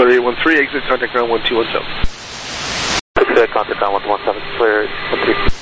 Clear 813, exit contact ground 1217. Clear contact ground 117, clear 13.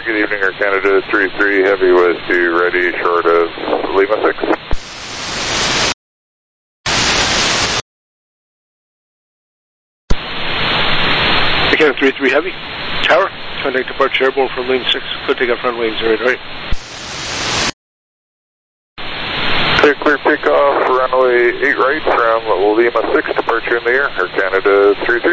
good evening, Air Canada 33, heavy was to ready short of Lima 6. Air Canada 33 heavy, tower, contact departure airborne from Lima 6, clear takeoff runway 08 right. Clear takeoff, runway 8 right from Lima 6, departure in the air, Air Canada 33.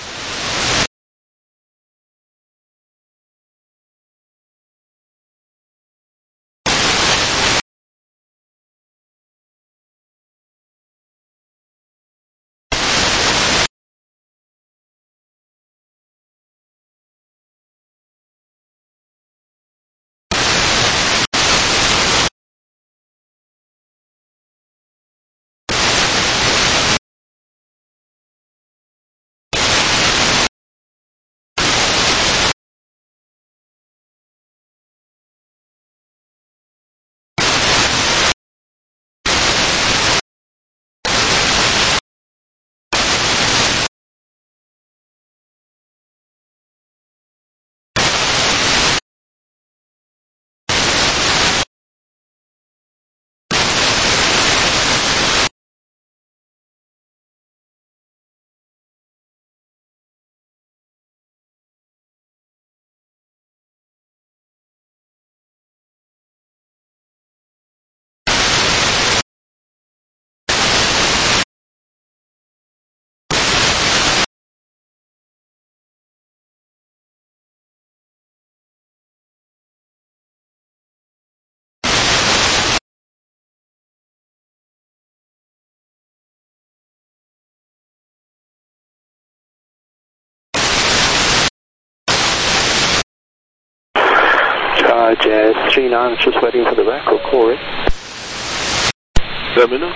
Jazz 39, just waiting for the rack or call it. Let me know.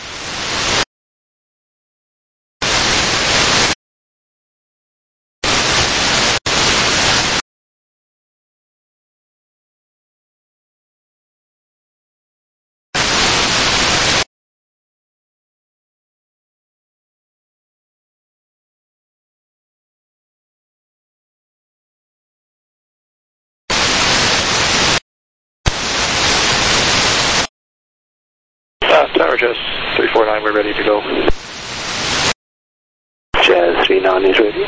Tower Jazz 349, we're ready to go. Jazz 39 is ready.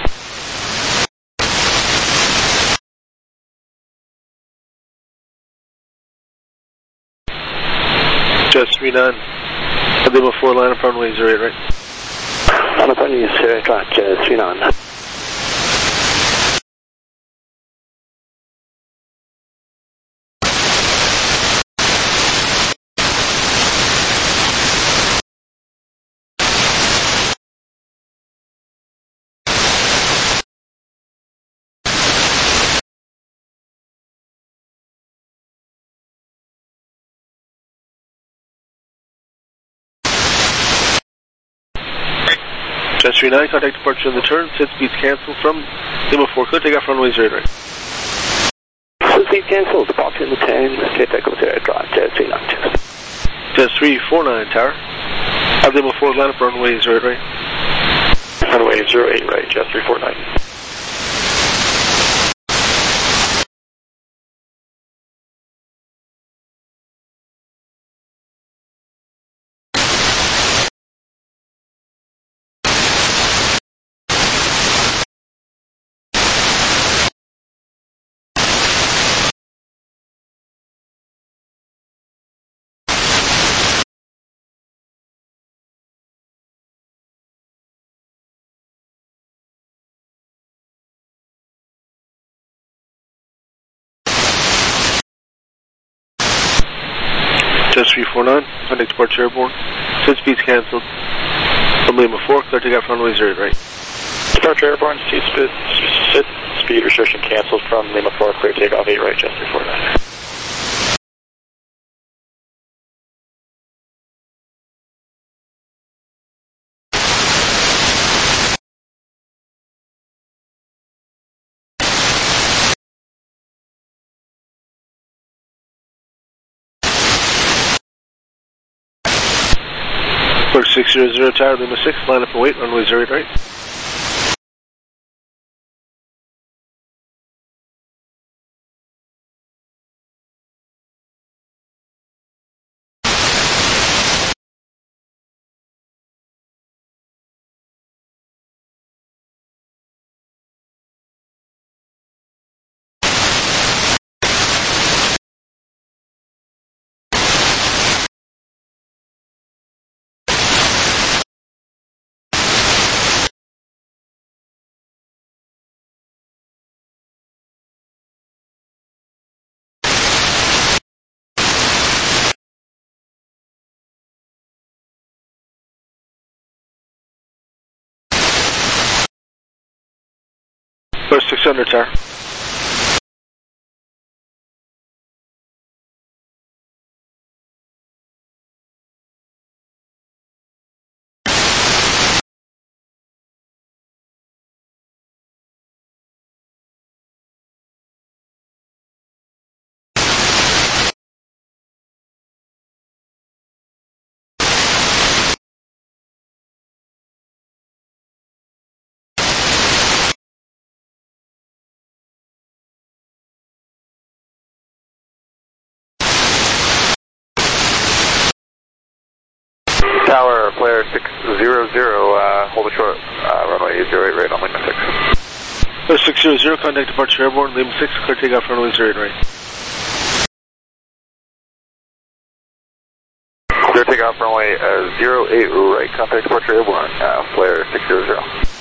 Jazz 39, Lima 4 line up runway 08 right. On the phone is right, Jazz 39. Jazz 39, contact departure in the turn, set speeds cancelled from Lima 4, clear takeoff runway 08 right. Set speed cancelled, departure in the turn, clear takeoff 08 right, Jazz 39. Jazz 349, tower, have Lima 4 line up runway 08 right. Runway 08 right, Jazz 349. Jazz 349, contact departure airborne, set speeds cancelled from Lima 4, clear takeoff runway 08 right. Departure airborne, set speed restriction cancelled from Lima 4, clear takeoff 8 right, Jazz 349. Clear 600 tower, Lima 6, line up and wait, runway 08 right. Clear 600 tower. Tower, flare 600, hold it short, runway 08 right on Lima 6. Clear 600, contact departure airborne, Lima 6, clear takeoff runway 08 right. Clear takeoff runway 08 right, contact departure airborne, flare 600.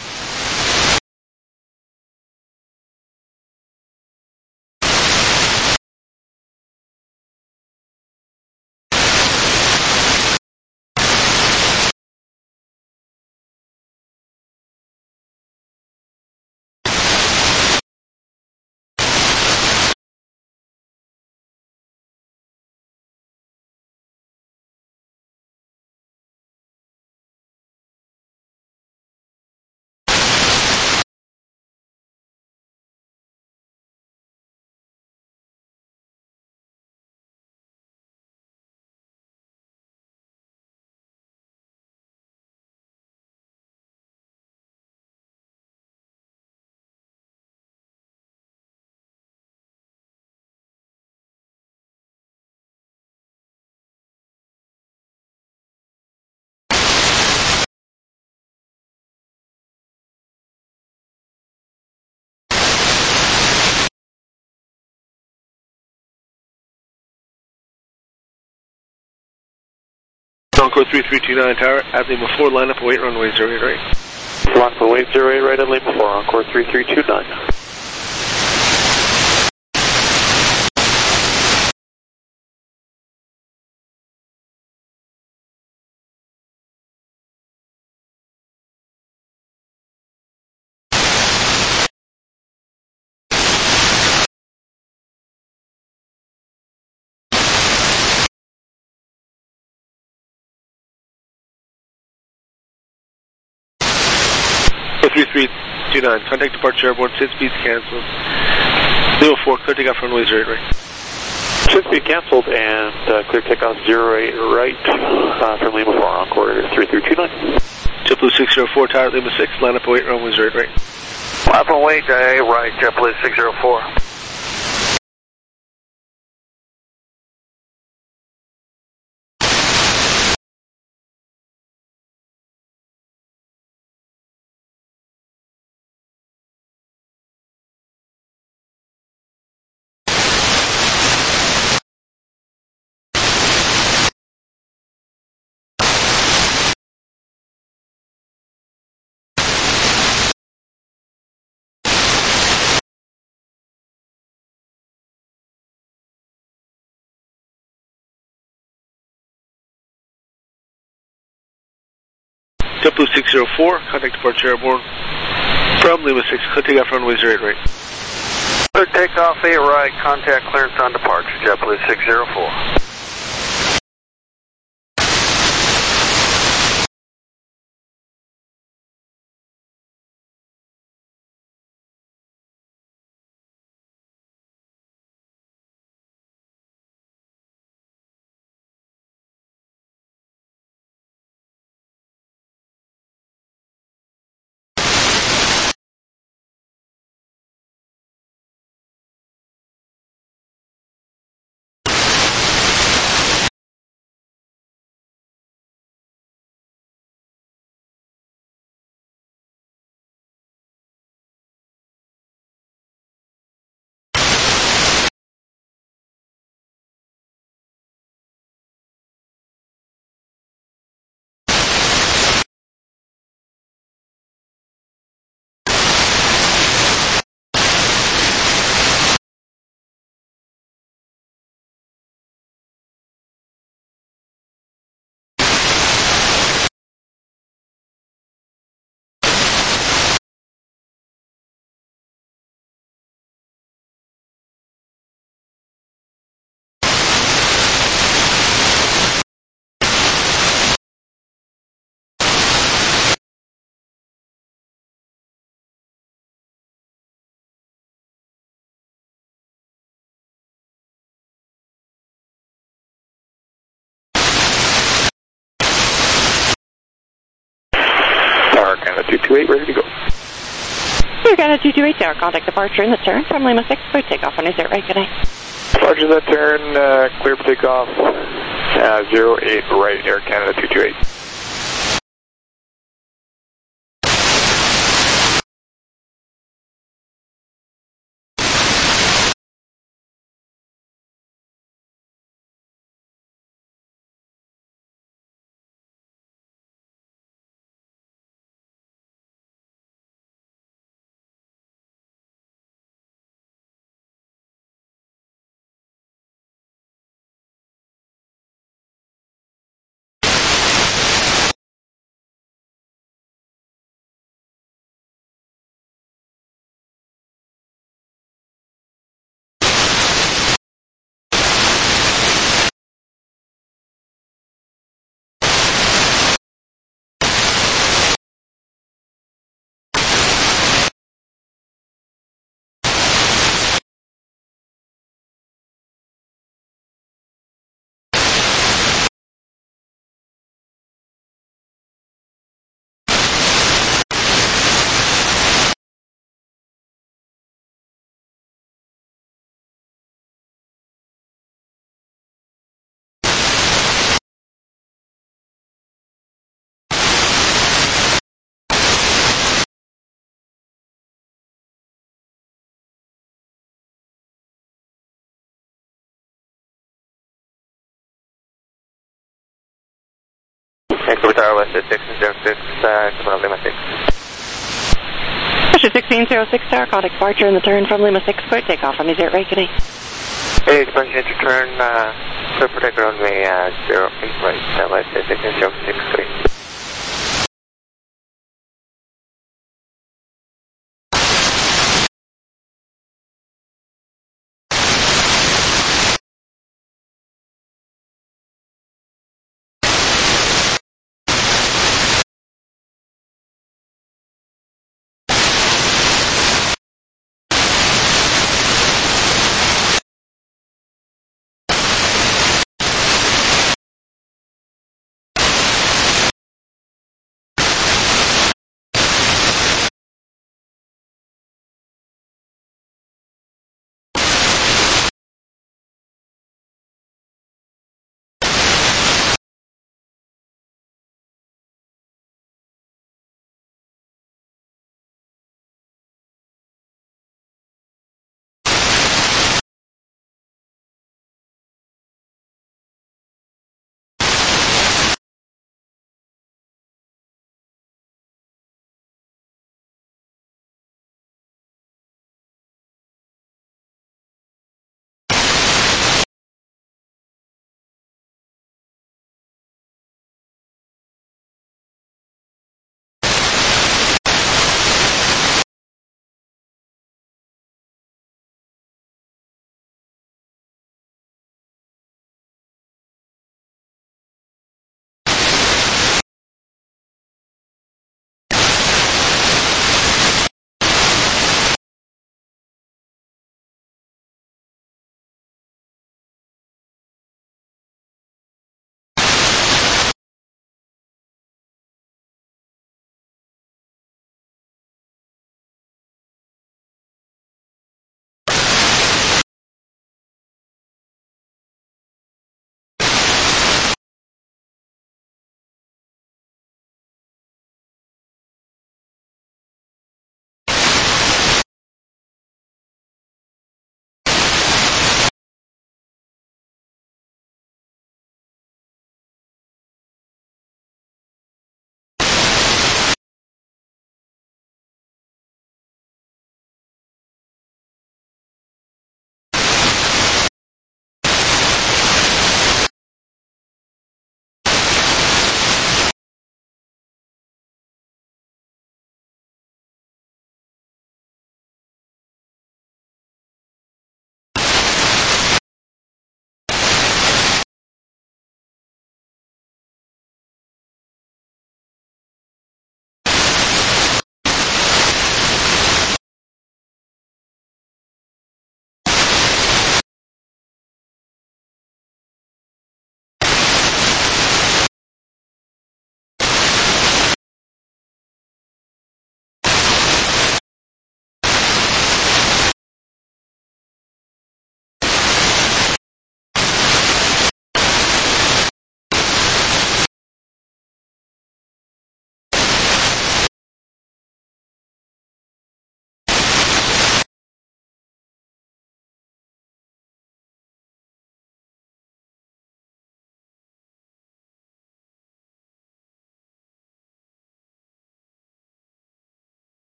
Encore 3329 tower, at Lima 4, line up, await runway 08 right. Line up, await 08 right at Lima 4, Encore 3329. For 3329, contact departure airborne, sit speeds canceled. Lima 4, clear takeoff runway 08 right. Should be canceled and clear takeoff 08 right from Lima 4, Encore 3329. JetBlue 604 tower, Lima 6, line up, await runway 08 right. Line up, await right, JetBlue 604. JetBlue 604, contact departure airborne from Lima 6, clear takeoff runway 08 right. Clear takeoff 8 right, contact clearance on departure, JetBlue 604. Canada 228, ready to go. Air Canada 228 tower, contact departure in the turn from Lima 6 for takeoff on 08 right, good night. Departure that turn, clear for takeoff, 08 right, Air Canada 228. Vancouver Tower, West 1606, come on, Lima 6. Russia 1606 tower, contact departure in the turn from Lima 6 for takeoff on 08 right, good night. Hey, expansion to turn, clear for takeoff runway 08 right, West 1606.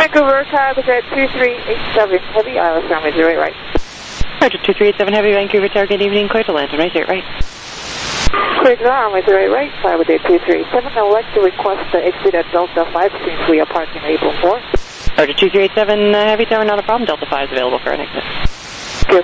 Vancouver, Tower, jet 2387, heavy, ILS runway 08 right. Roger, 2387 Heavy, Vancouver, Tower, good evening, clear to land, runway 08 right. Clear to runway 08 right, Tower, jet 2387, I would like to request the exit at Delta 5 since we are parking April 4. Roger, 2387 Heavy, Tower, not a problem, Delta 5 is available for an exit. Good.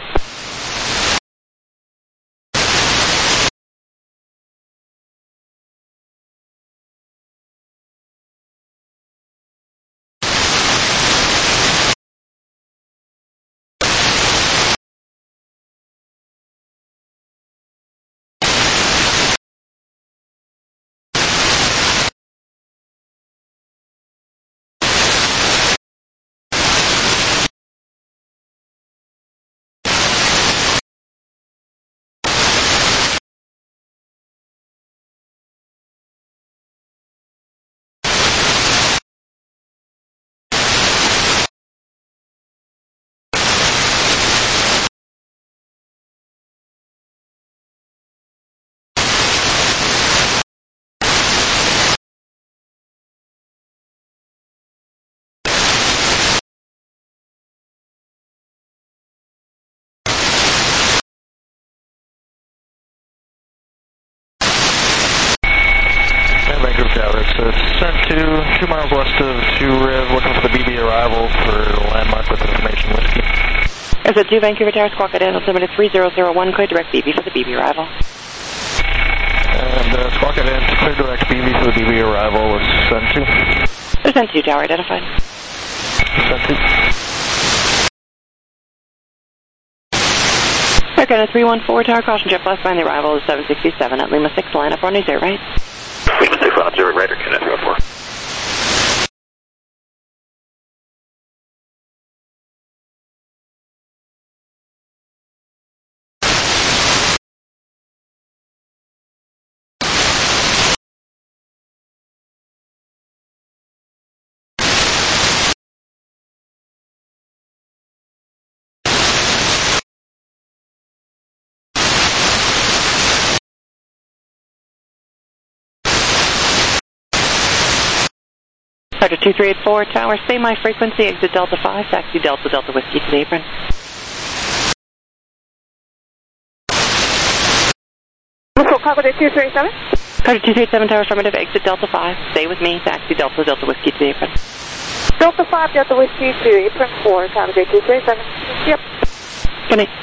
Sent to 2 miles west of 2 Riv, looking for the BB arrival for landmark with information whiskey. Is it 2 Vancouver Tower, squawk at altimeter 3001, clear direct BB for the BB arrival. And squawk it in to clear direct BB for the BB arrival was sent to. Sent to, Tower identified. Sent to. Aircraft 314 Tower, caution jet flash behind the arrival is 767 at Lima 6, line up runway 08 right. Lima 6 on 0 right, or Canada 314. Roger, 2384 Tower, stay my frequency, exit Delta 5, taxi Delta, Delta Whiskey to the apron. Missile Cockpit 2387. Roger, 237 Tower, affirmative, exit Delta 5, stay with me, taxi Delta, Delta Whiskey to the apron. Delta 5, Delta Whiskey to apron 4, Tower, jet 237. Yep. Good night.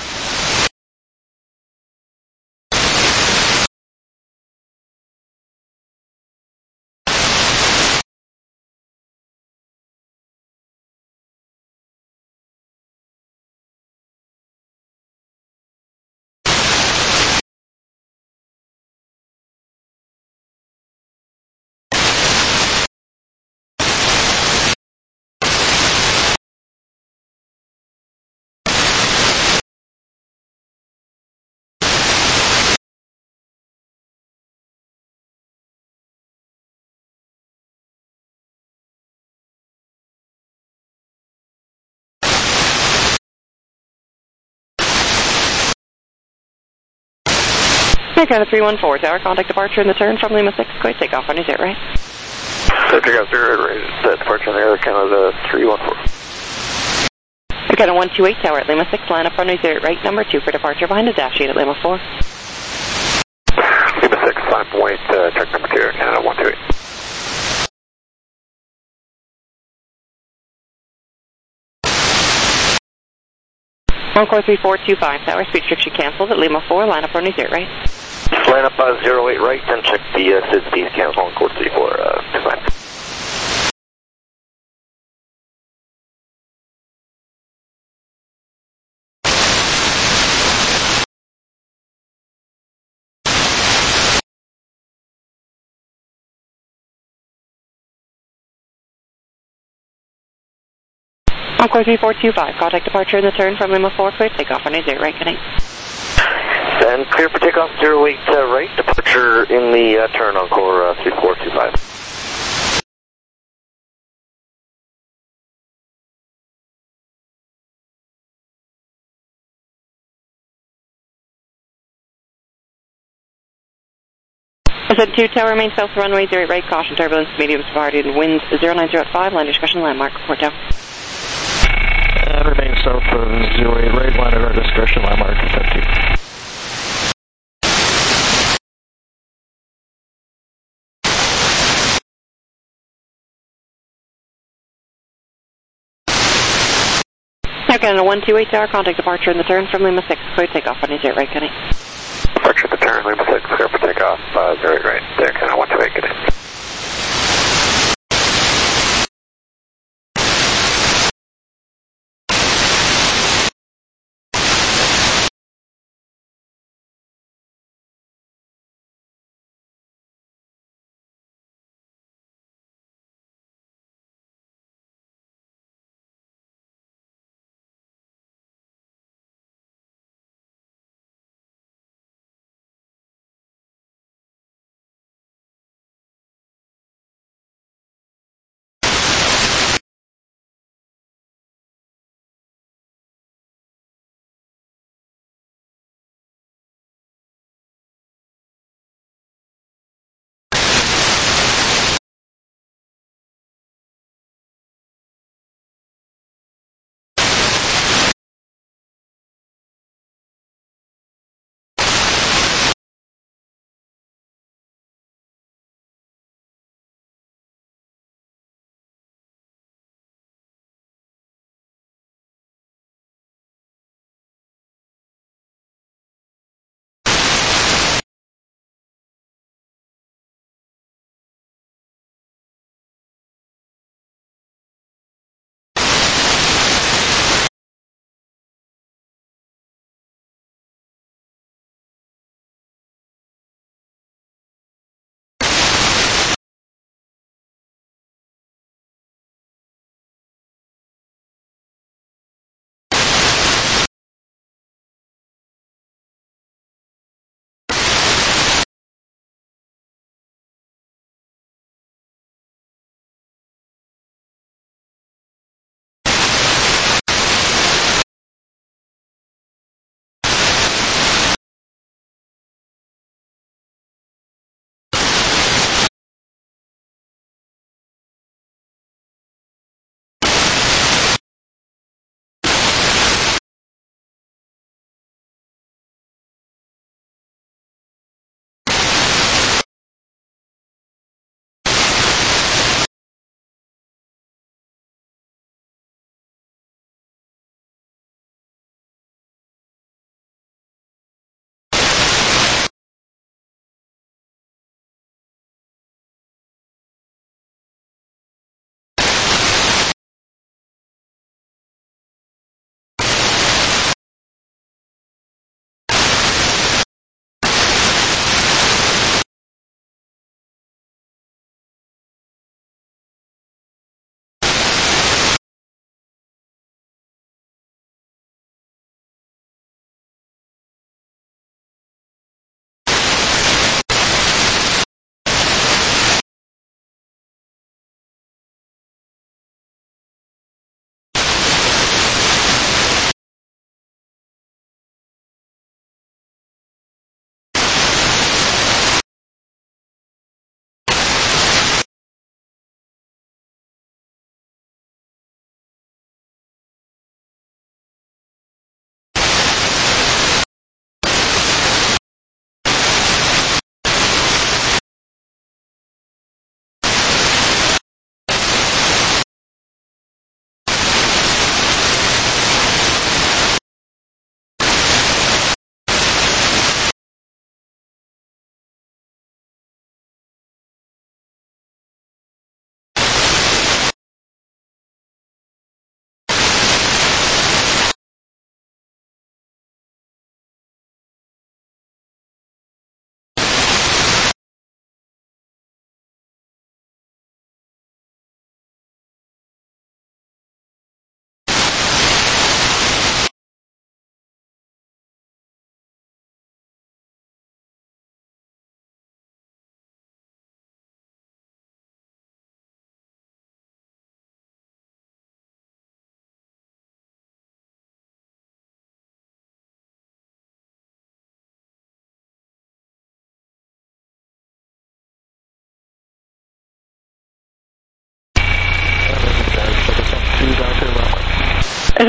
Aircraft 314 Tower, contact departure in the turn from Lima 6, clear takeoff on 08 right. Takeoff 0 right, departure in the air, Canada 314. Aircraft 128 Tower at Lima 6, line up runway 08 right, number 2 for departure behind the dash 8 at Lima 4. Lima 6, 5 point, check number 2, Canada 128. Encore 3425 Tower, speed restriction canceled at Lima 4, line up runway 08 right. Line up 08 right, and check the SID speed cancel on course 3425. Encore 3425, contact departure in the turn from Lima 4, clear takeoff on 08 right, good night. And clear for takeoff 08 right, departure in the turn on core 3425. Ascent 2 tower, remain south runway 08 right, caution turbulence, medium to moderate winds 090 at 5, line discussion, landmark, report down. And remain south of 08 right, line of our discussion, landmark, ascent 2. Okay, on a 128 tower, contact departure in the turn from Lima 6, clear takeoff on 08 right, Kenny. Departure at the turn, Lima 6, clear for takeoff, 08 right, there, kind of 128, good day.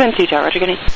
Send 2 tower, Roger, good evening.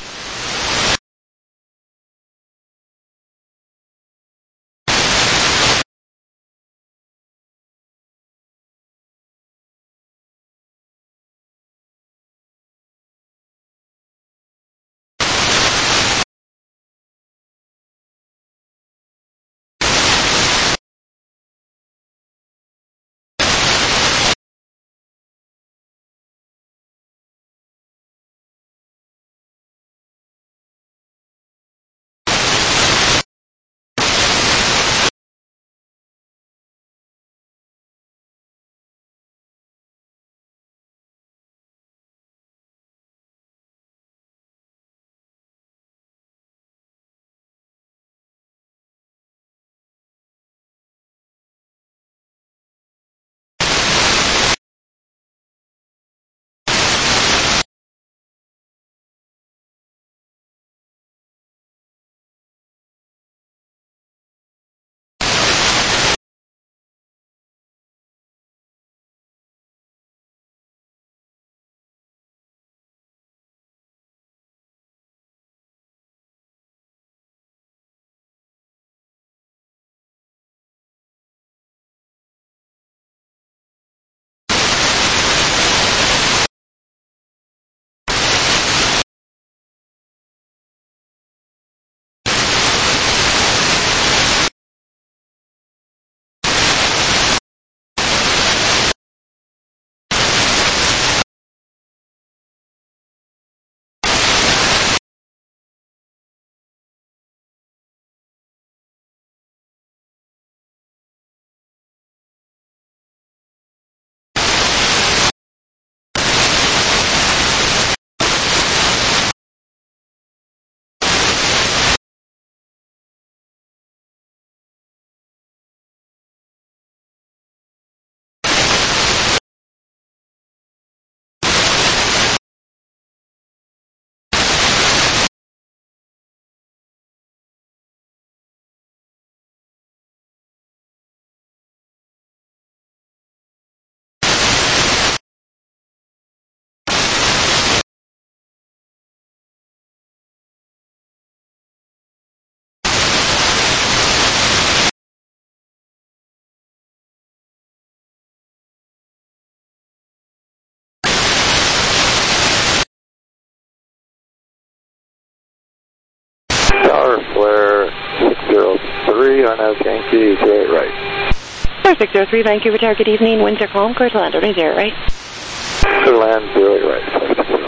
Tower flare 603 on Yankee 08 right. Tower 603, Vancouver Tower, good evening. Winds are calm, clear to land, runway 08 right. Clear to land 08 right.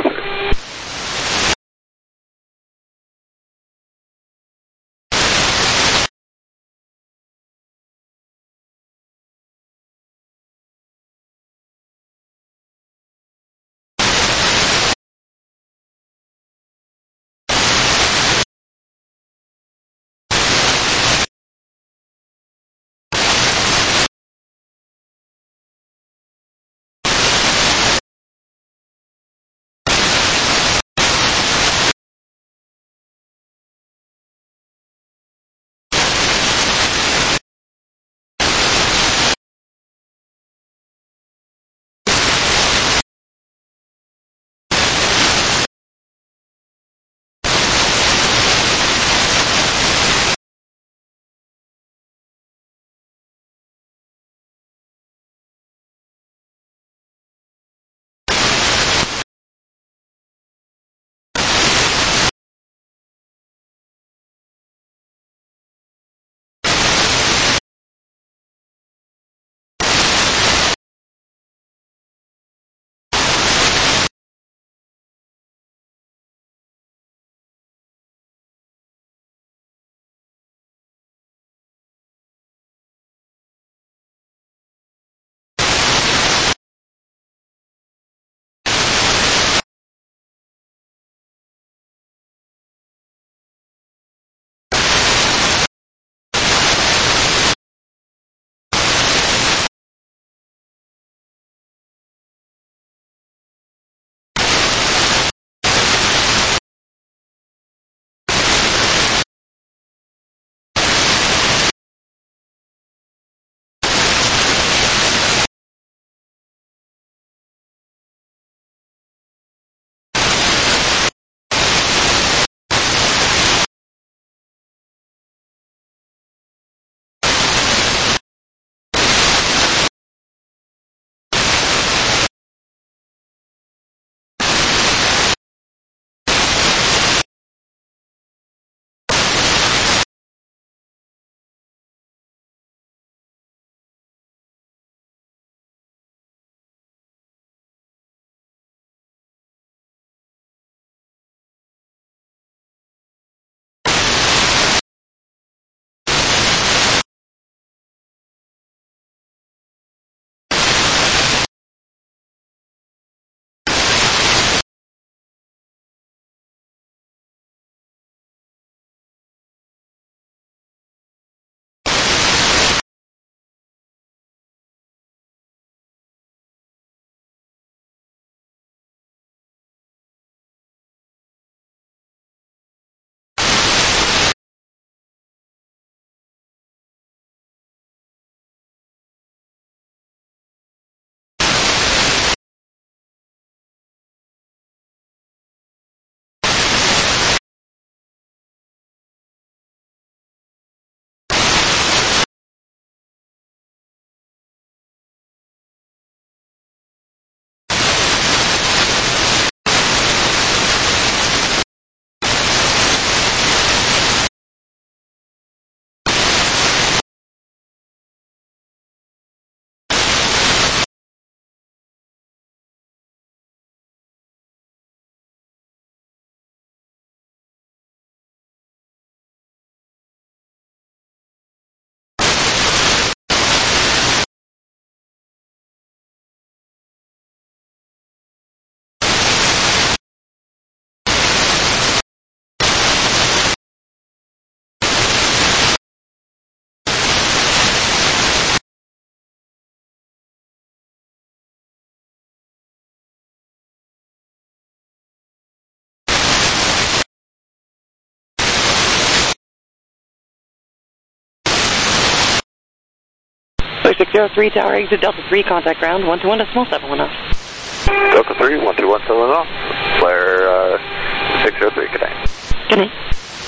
603 Tower, exit Delta 3, contact ground 121 decimal 710. Delta 3, 121 710. Flare 603, good night. Good night.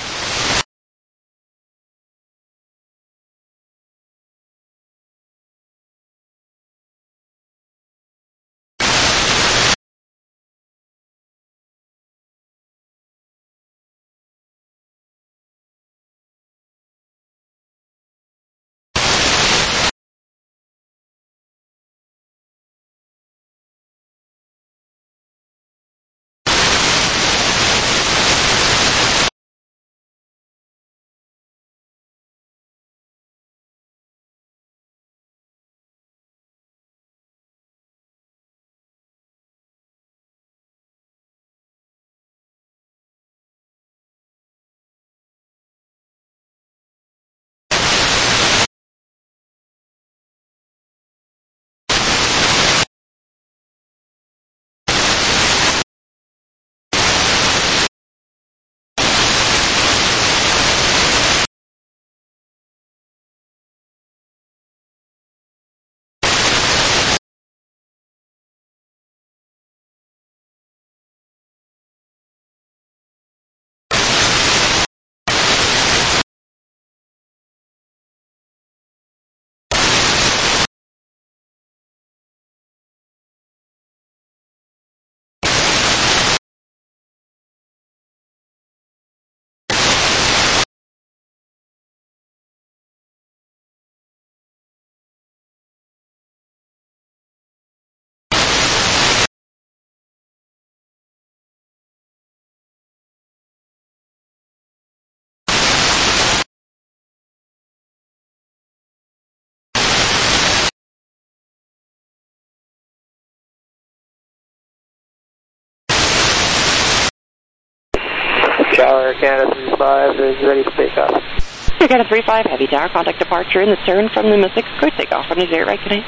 Tower, Canada 35 is ready to take off. Canada 35, heavy tower, contact departure in the turn from Lima 6, clear takeoff, runway 0 right, good night.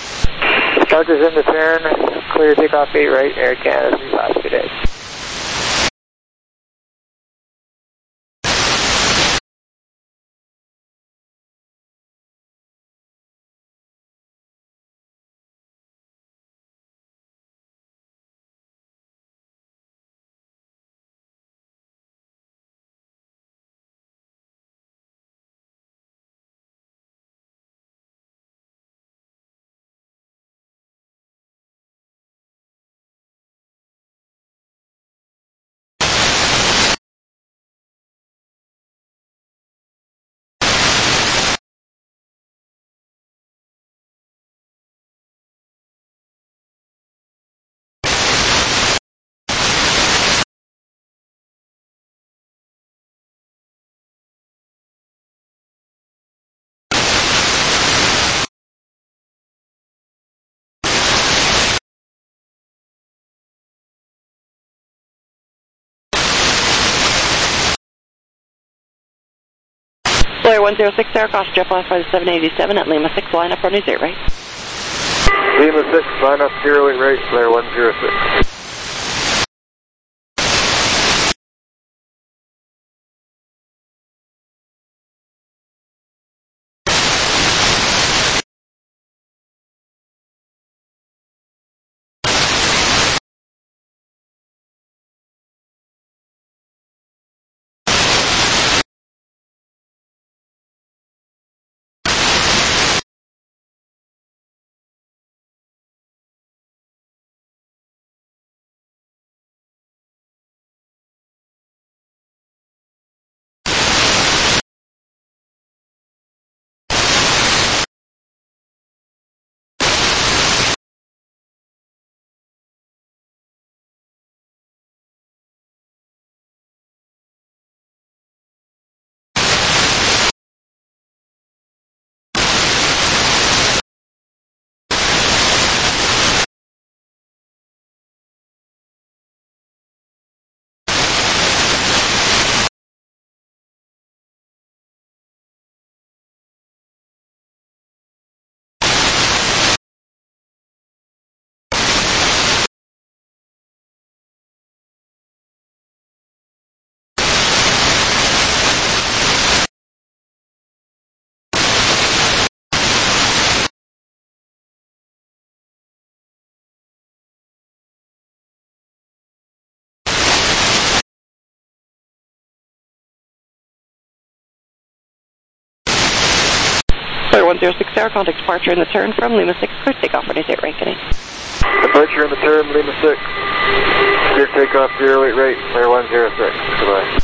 Chargers in the turn, clear takeoff 8 right, Air Canada 35, good day. Flare 106 Tower, caution jet blast by the 787 at Lima 6, line up runway 0 right. Lima 6, line up 08 right, flare 106. Clear 106 Tower, contact departure in the turn from Lima 6, clear takeoff, runway 08 right, good night. Departure in the turn, Lima 6. Clear takeoff, 08 right, clear 106. Goodbye.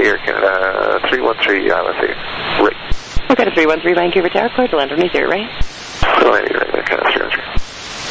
Air Canada 313, ILS 8, right. Okay, to 313 Vancouver Tower, clear to land on 0 right. Landing right, Air Canada 313.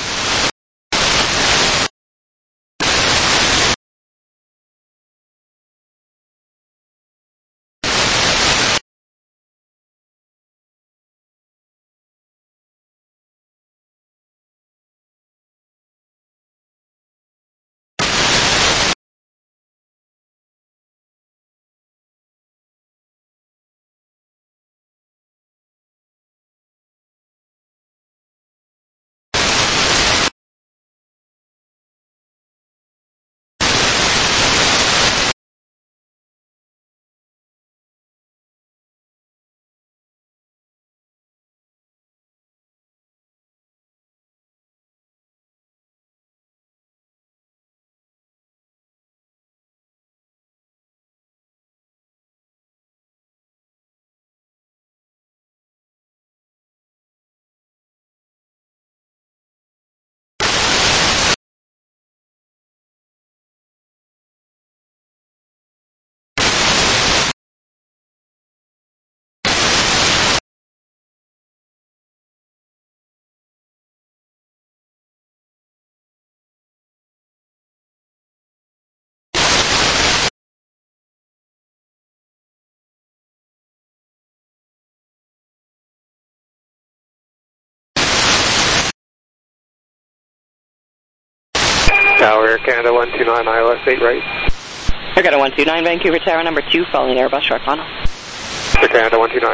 Tower, Air Canada 129, ILS 8, right. Air Canada 129 Vancouver Tower, number 2, following Airbus short funnel. Air Canada 129.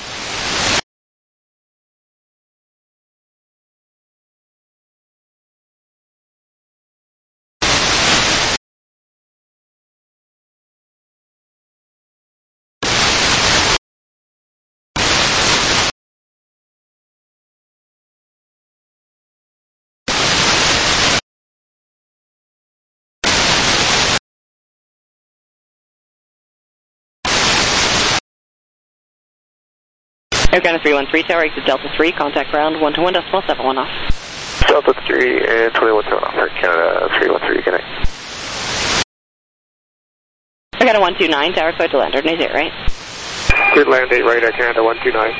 Air Canada 313 Tower, exit Delta 3, contact ground 121.71 off. Delta 3 and 21 off, Air Canada 313, good night. Air Canada 129 Tower, clear to land on 0 right. Clear to land 8 right, Air Canada 129.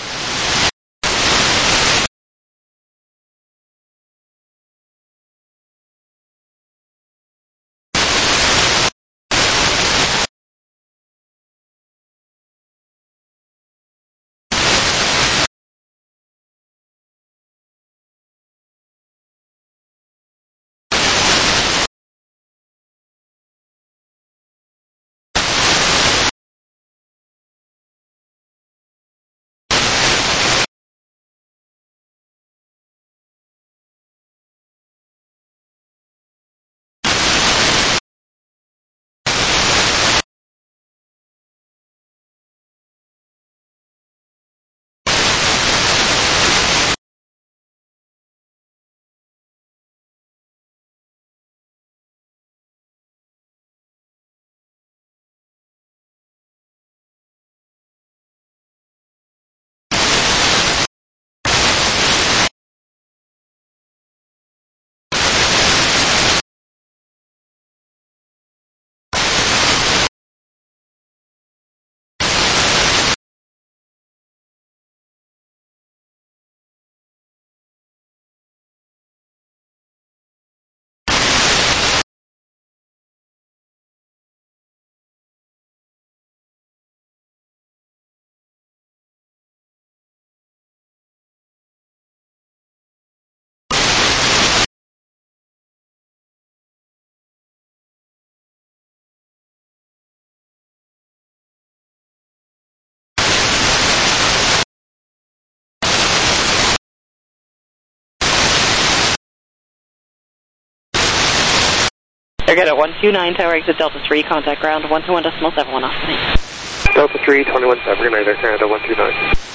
Air Canada 129 Tower, exit Delta 3, contact ground 121.71 off. Delta 3, 21.7, good night, Air Canada 129.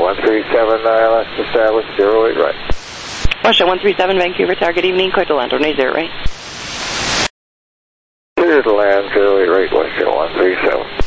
137, last established, 08 right. Russia 137, Vancouver Tower, good evening, clear to land, runway 0 right. Clear to land, 08 right, West 137.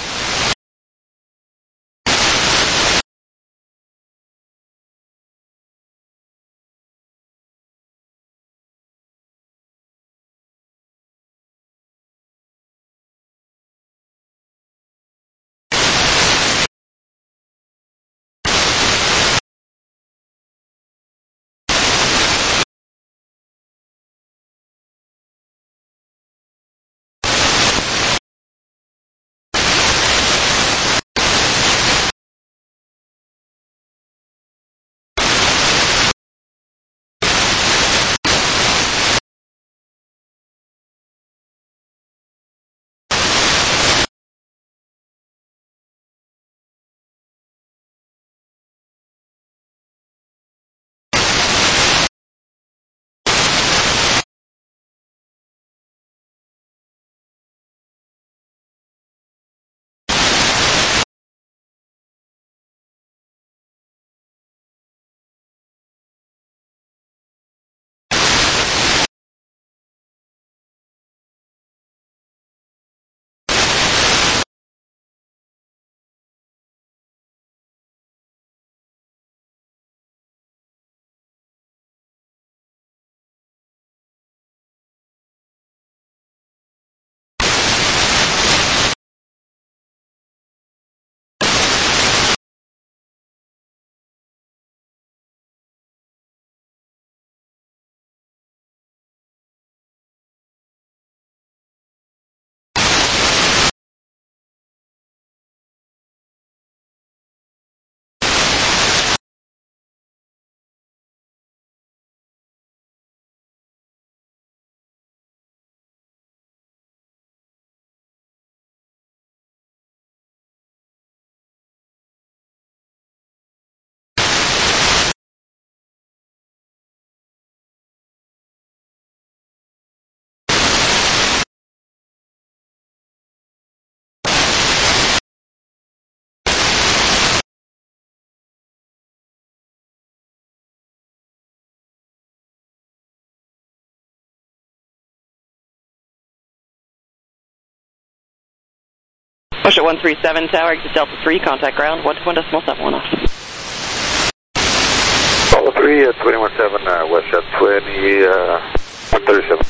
Russia 137 Tower, exit Delta 3, contact ground, 121.71 off. Delta 3, 21-7, West Jet 137.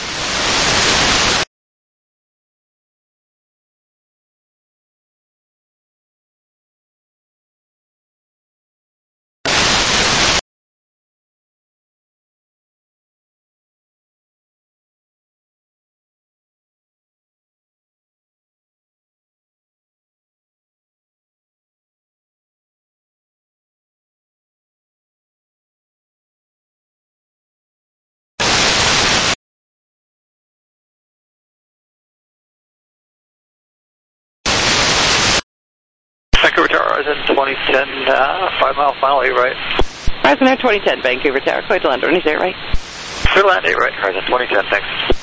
Vancouver Tower, Horizon 2010, 5 mile final, 8 right. Horizon Air 2010, Vancouver Tower, clear to land, runway 0 right. Clear to land, 8 right, Horizon 2010, thanks.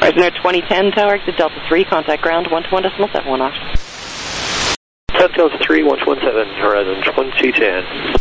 Prisoner 2010 tower, exit Delta 3, contact ground 121.71 off. Delta 3, 117, horizon 2010.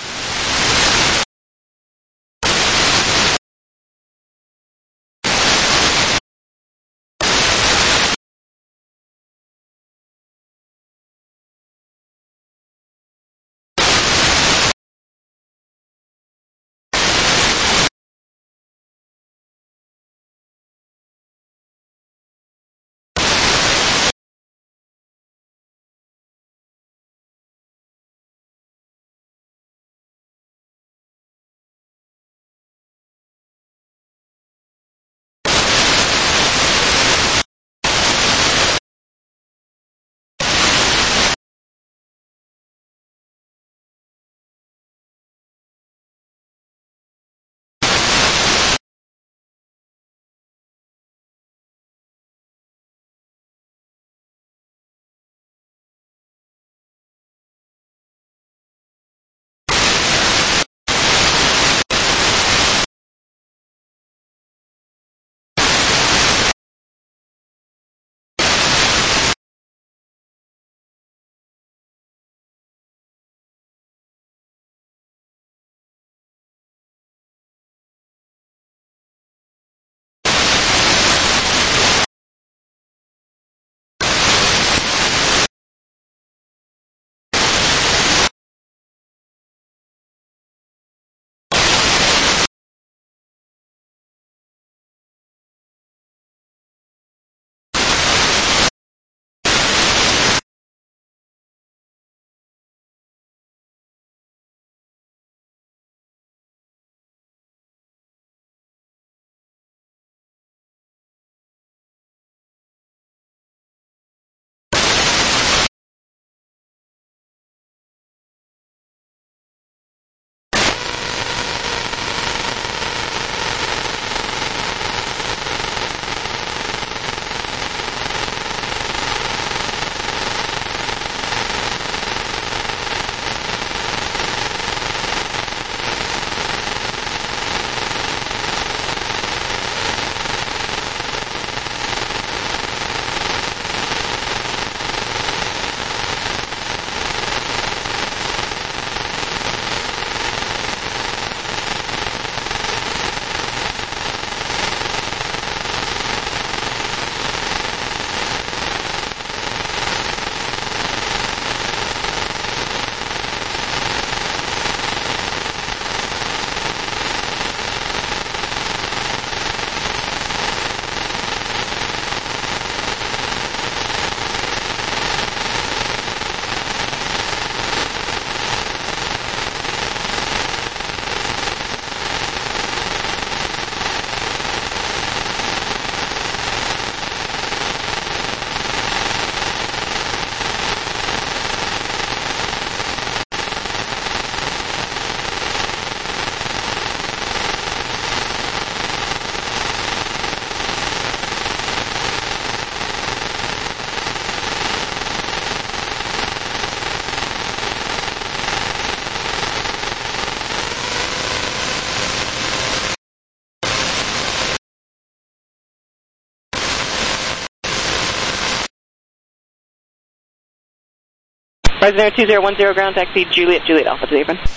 Prisoner 2010 ground taxi Juliet Alpha to the apron.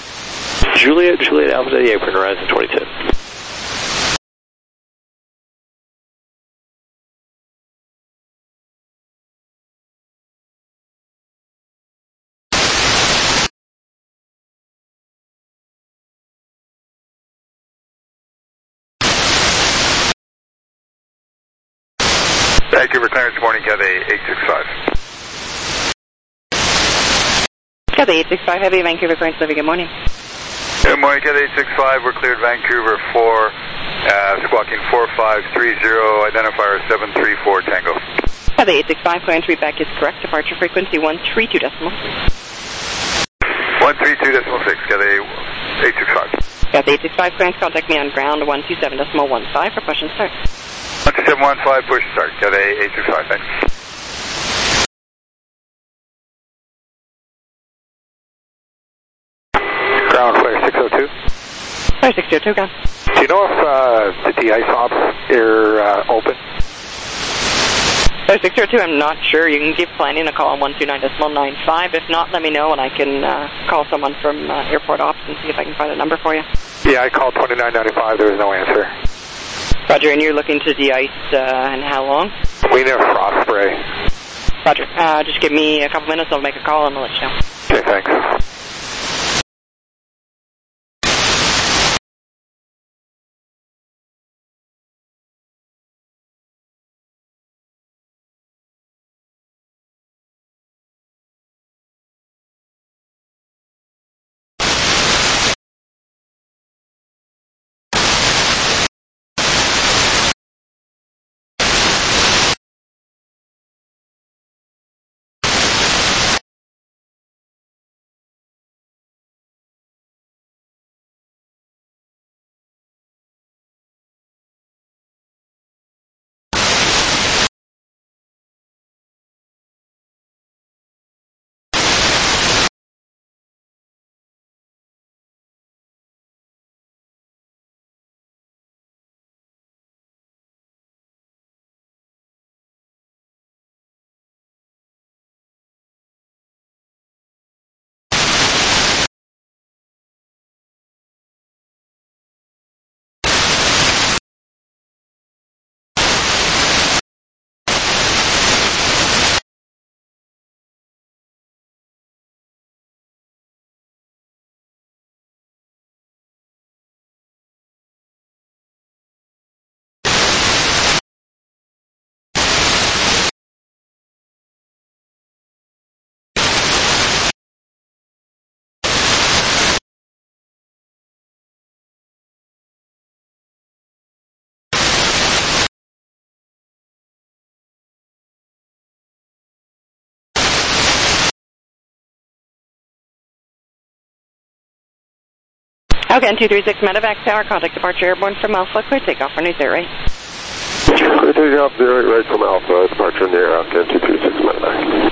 Juliet Alpha to the apron, horizon 2010. Vancouver clearance, morning, Cathay 865. Cathay 865, heavy Vancouver clearance, good morning. Good morning, Cathay 865, we're cleared Vancouver 4, squawking 4530, identifier 734 Tango. Cathay 865, clearance readback is correct, departure frequency 132 decimal. 132.6, Cathay 865. Cathay 865, clearance, contact me on ground 127.15 for push and start. 12715, push start, Cathay 865, thanks. Ground flare 602. Flare 602, ground. Do you know if the de-ice ops are open? 602, I'm not sure. You can give planning a call on 129.95. If not, let me know and I can call someone from airport ops and see if I can find a number for you. Yeah, I called 2995. There was no answer. Roger, and you're looking to de-ice in how long? We never frost spray. Roger. Just give me a couple minutes. I'll make a call and I'll let you know. Okay, thanks. Okay, 236 Medevac Tower, contact departure airborne from Alpha, clear takeoff for New Zero right. Clear takeoff 08 right from Alpha, departure in the air, Afghan 236 Medevac.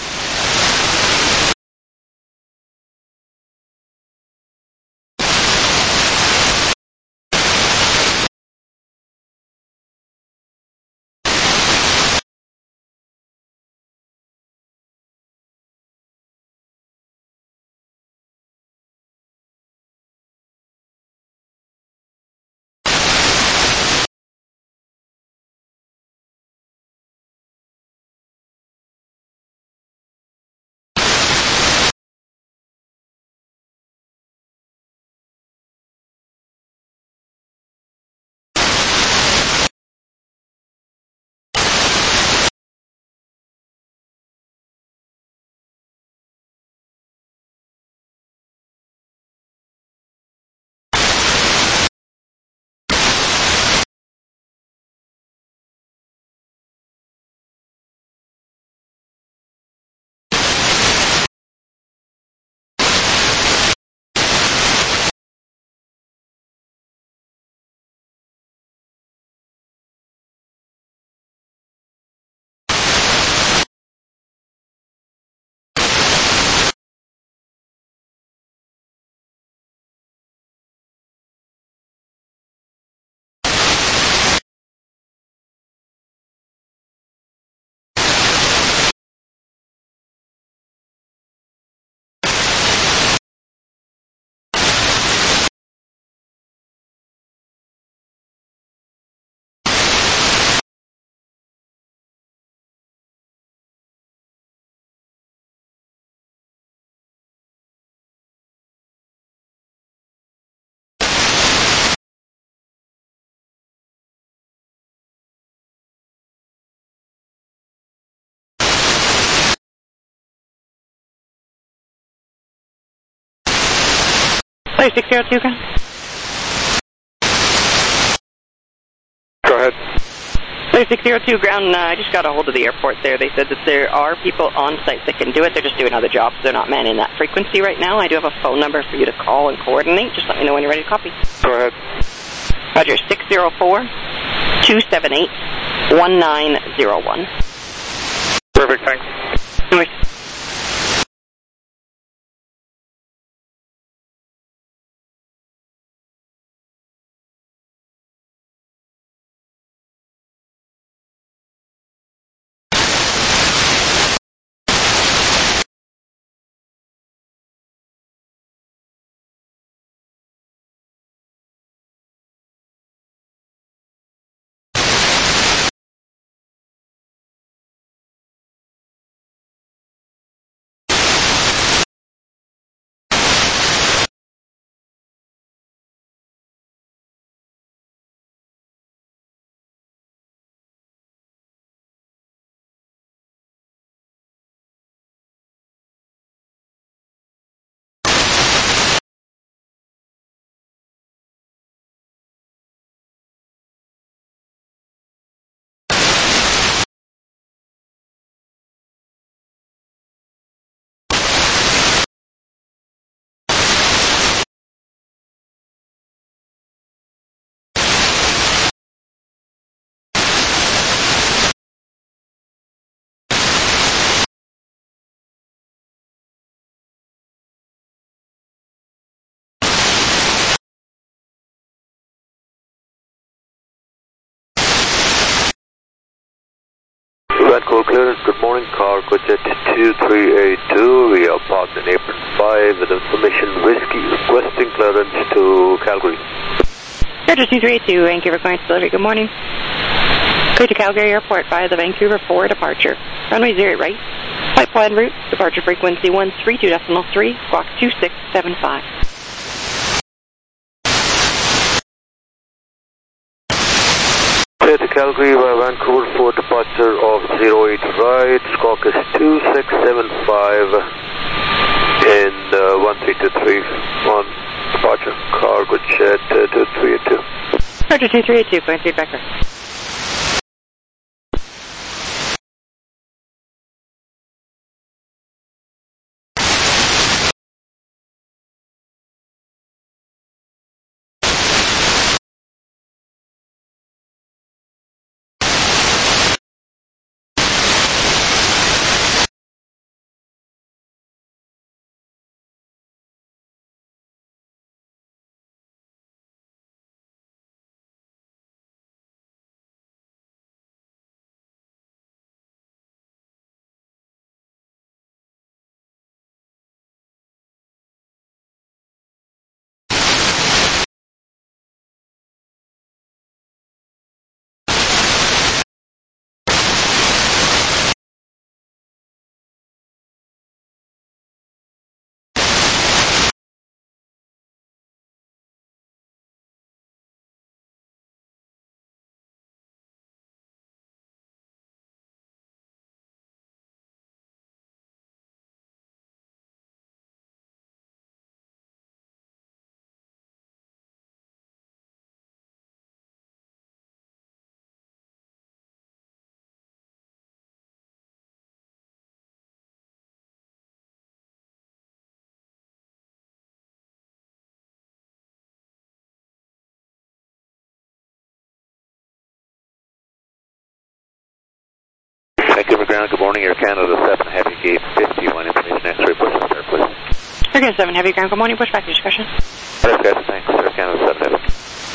Clear 602, okay. Go ahead. Clear 602, ground, I just got a hold of the airport there. They said that there are people on site that can do it. They're just doing other jobs. They're not manning that frequency right now. I do have a phone number for you to call and coordinate. Just let me know when you're ready to copy. Go ahead. Roger, 604-278-1901. Perfect, thanks. No worries. Vancouver clearance, good morning, cargo jet 2382, we are parked in apron 5 with information whiskey requesting clearance to Calgary. Roger 2382, Vancouver clearance delivery, good morning. Clear to Calgary Airport via the Vancouver 4 departure. Runway 08 right, flight plan route, departure frequency 132.3, squawk 2675. Clear to Calgary via Vancouver 4 departure of 08 right, squawk is 2675 and 1323 on departure, cargo jet 2382. Roger 2382, going feedback. Vancouver ground, good morning, Air Canada 7 Heavy Gate 51, information X-ray, push up there, please. Air Canada 7 Heavy ground, good morning, push back to discussion. Yes, guys, thanks, Air Canada 7 Heavy.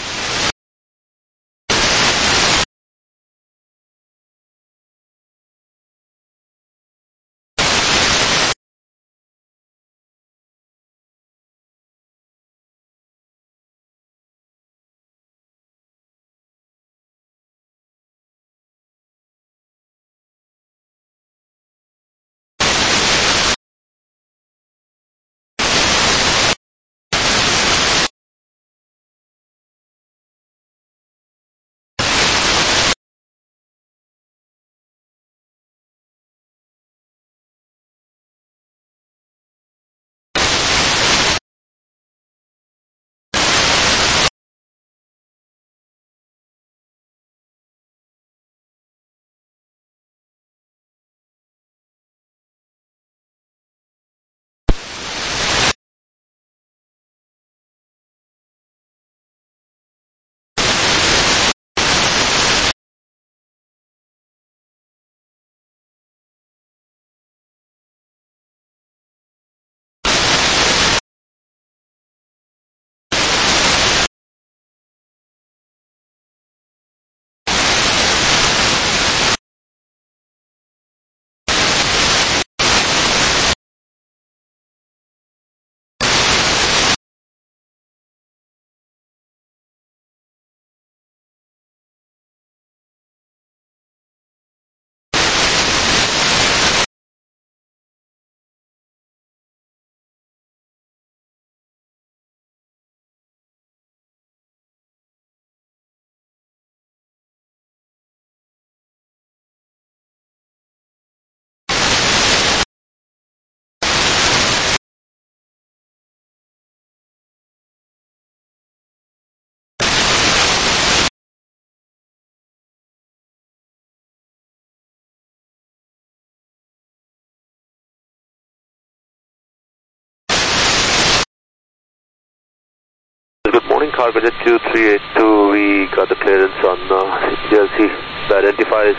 Good morning, cargo jet 2382, we got the clearance on GLC, identifies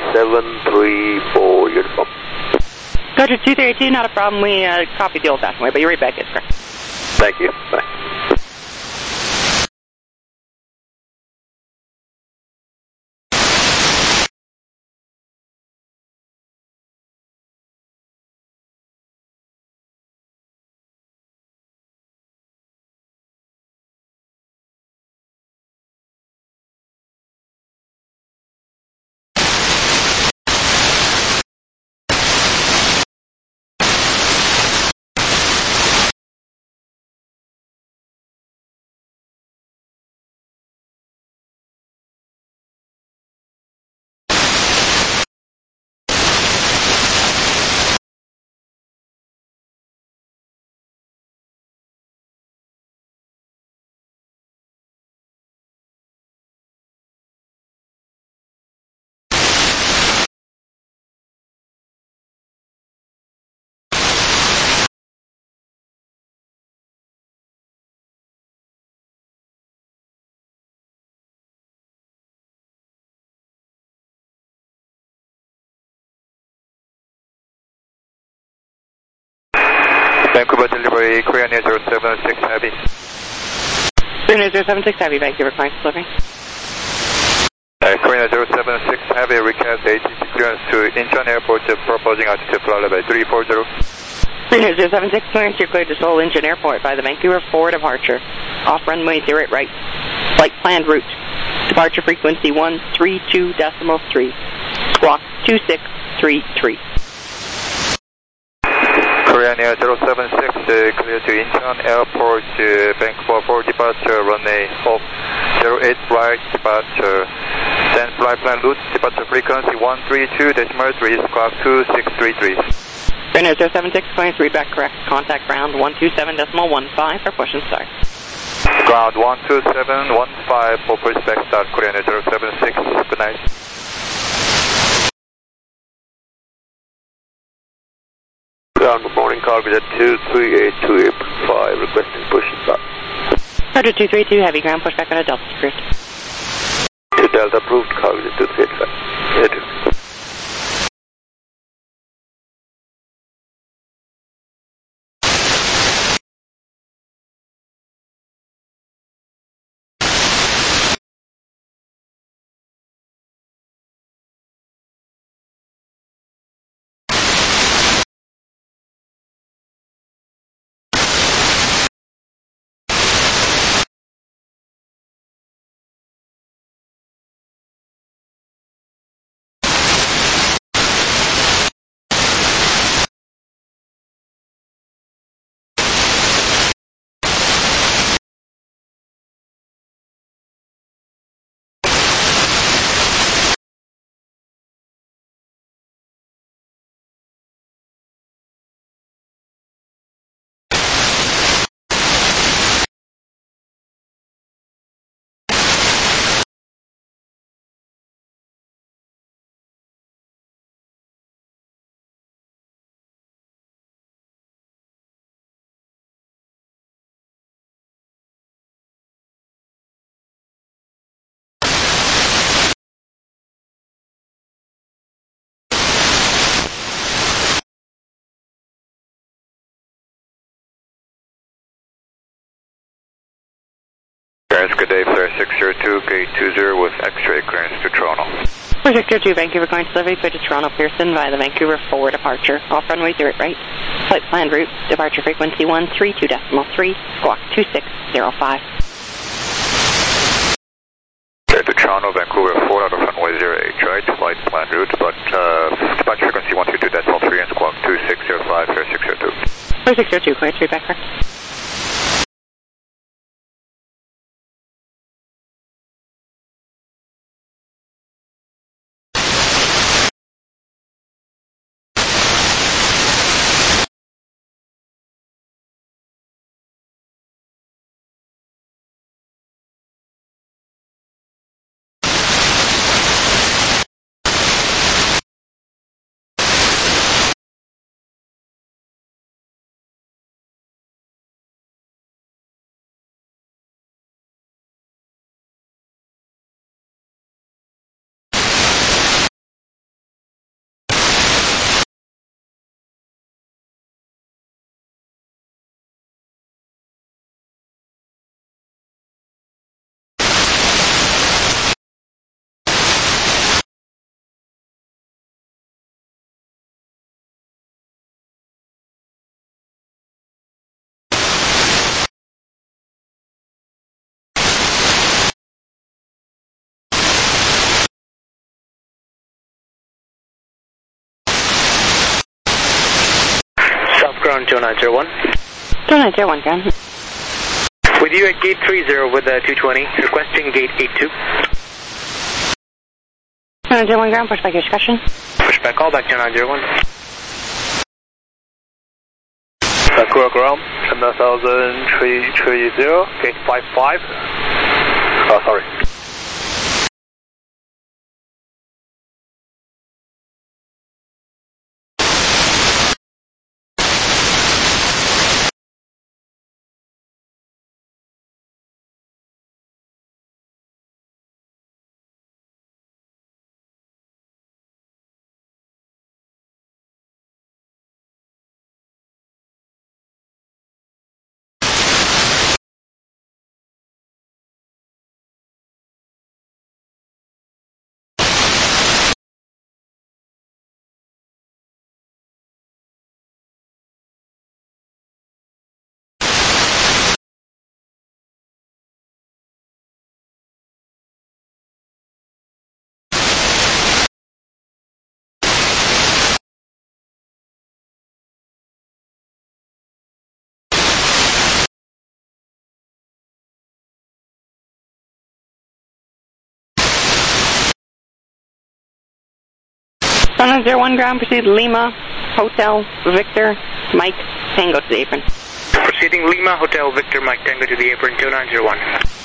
734 uniform. Roger 2382, not a problem, we copied the old-fashioned way, but your readback is correct. Thank you, bye. Vancouver delivery, Korean Air 076 Heavy. Korean Air 076 Heavy, Vancouver client delivery. Korean Air 076 Heavy, request ATC clearance to Incheon Airport, proposing altitude flight level 340. Korean Air 076 clearance, you're cleared to Seoul Incheon Airport by the Vancouver 4 departure. Off runway 08 right. Flight planned route. Departure frequency 132.3. Squawk 2633. Korean Air 076, clear to Incheon Airport, Vancouver 4 departure, runway 08 right departure. Then flight plan route, departure frequency 132.3, squawk 2633. Korean Air 076, clearance, read back correct. Contact ground 127.15 for push and start. Ground 12715 for push back start, Korean Air 076, good night. Ground, good morning, cargo jet 2382, April 5, requesting push and start. Roger 232, heavy ground pushback on a Delta approved. To Delta approved, cargo jet 2385. Good day, Flare 602, gate 20 with X-ray clearance to Toronto. Flare 602, Vancouver client delivery, cleared to Toronto Pearson via the Vancouver 4 departure. Off runway 08 right. Flight planned route, departure frequency 132.3, squawk 2605. Clear to Toronto, Vancouver 4 out of runway 08 right, flight planned route, but departure frequency 122.3 and squawk 2605, Flare 602. Flare 602, cleared to read back correct. Ground 2901. 2901, ground. With you at gate 30 with 220, requesting gate 82. 2901, ground, pushback your discussion. Pushback, call back 2901. Vancouver ground, 10,330, gate 55. Sorry. 0901 ground, proceed Lima, Hotel, Victor, Mike, Tango to the apron. Proceeding Lima, Hotel, Victor, Mike, Tango to the apron, 2901.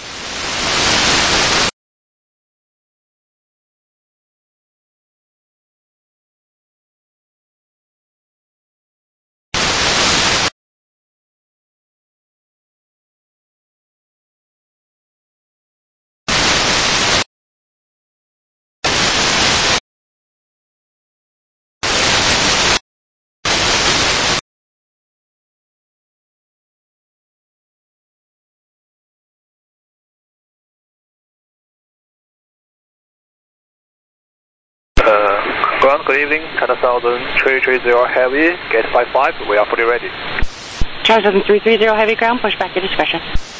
Ground, good evening, 10,330 Heavy, gate 55, we are fully ready. Charles 330 Heavy ground, push back to discretion.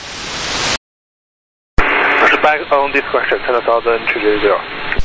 Push back on discretion, 10,330.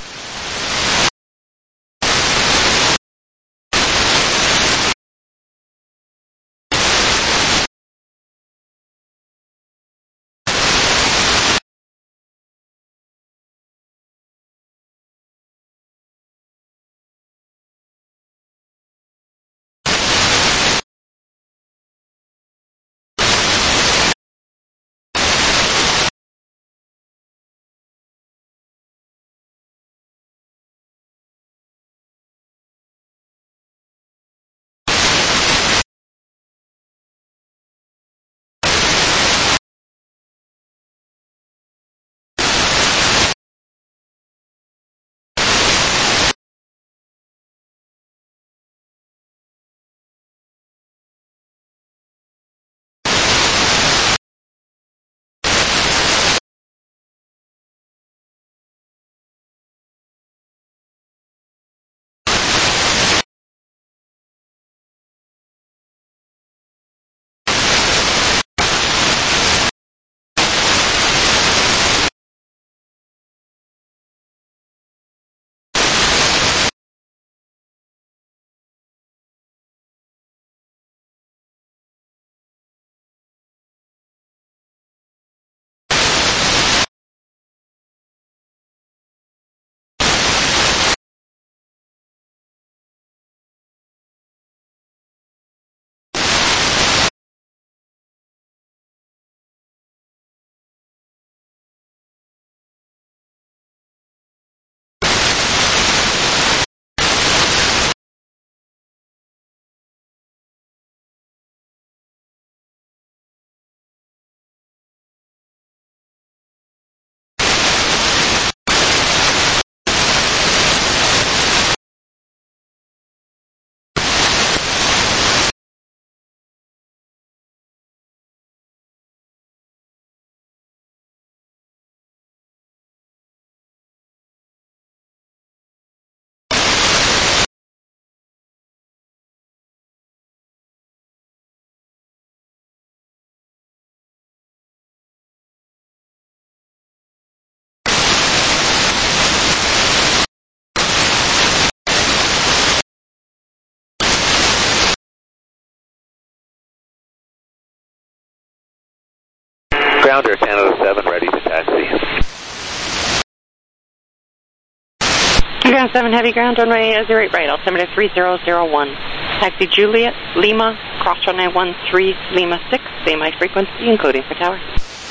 Grounder, Canada 7, ready to taxi. Ground 7 Heavy ground, runway 08 right, altimeter 3001. Taxi Juliet, Lima, cross runway 13, Lima 6, AMI frequency, encoding for tower.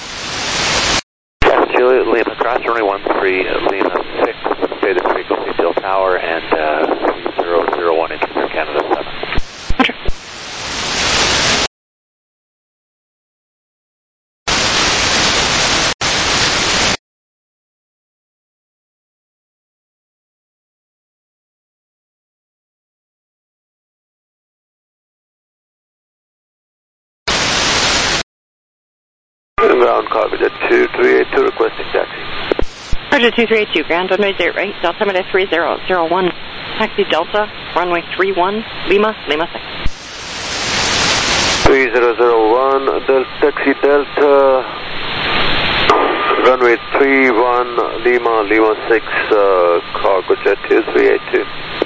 Taxi Juliet, Lima, cross runway 13, Lima 6, stated frequency, Bill Tower, and 3001 into Canada 7. Roger. Ground cargo jet 2382 requesting taxi. Roger 2382, ground runway 08 right, altimeter 3001. Taxi Delta, runway 31, Lima, Lima 6. 3001, taxi Delta, runway 31, Lima, Lima 6, cargo jet 2382.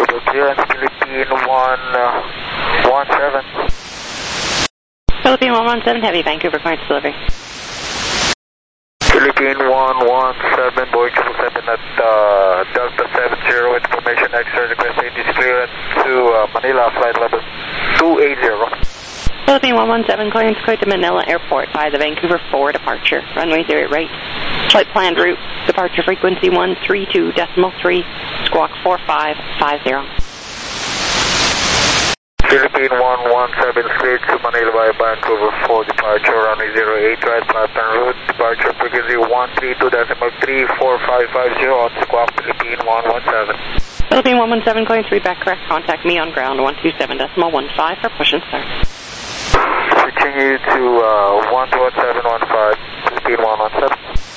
and Philippine 117. Philippine 117 Heavy, Vancouver, clearance delivery. Philippine 117, Boeing 777 at Delta 70, information extra, request ATC clearance to Manila, flight level 280. Philippine 117, clearance clear to Manila Airport by the Vancouver 4 departure. Runway 0 right. Flight planned route, departure frequency 132.3, squawk 4550. Philippine 117, cleared to Manila by Vancouver 4 departure, runway 08 right, flight planned route, departure frequency 132.34550 on squawk Philippine 117. Philippine 117, clearance read back correct. Contact me on ground 127.15 for push and start. Switching you to 12715, Philippine 117.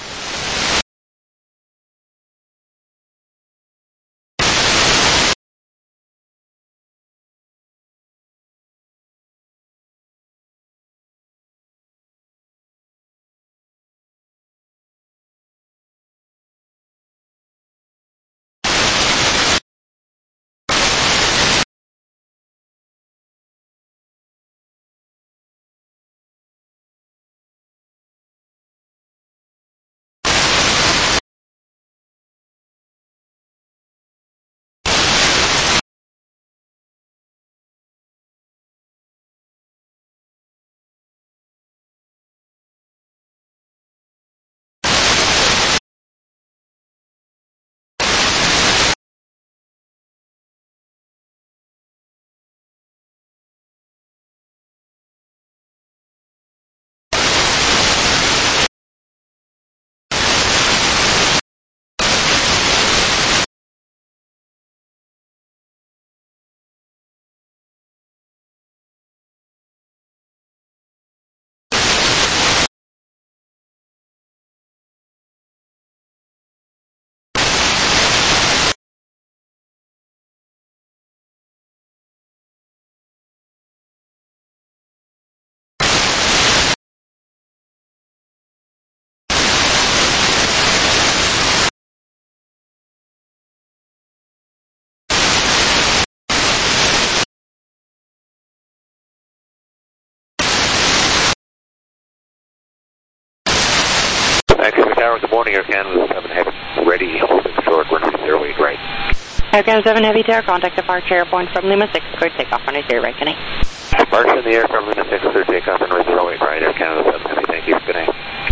Vancouver Tower, good morning, Air Canada 7 Heavy, ready, holding short, runway 08 right. Air Canada 7 Heavy Tower, contact departure airborne from Lima 6, clear takeoff, runway 0 right, good night. Departure in the air from Lima 6, clear takeoff, runway 08 right, Air Canada 7 Heavy, thank you, good night.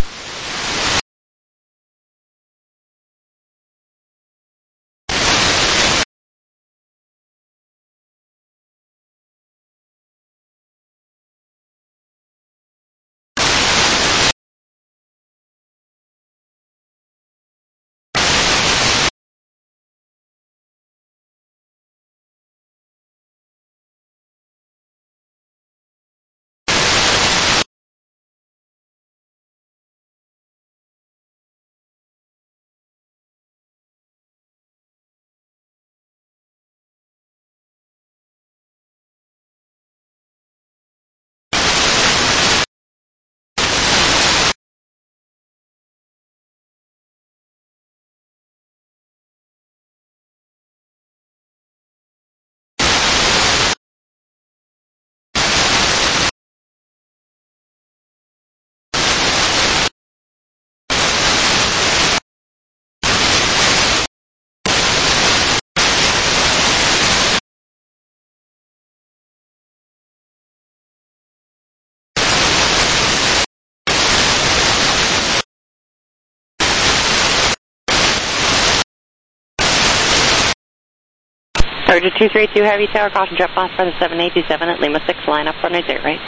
Roger 232 Heavy Tower, caution jet blast by the 787 at Lima 6, line up, runway 0 right.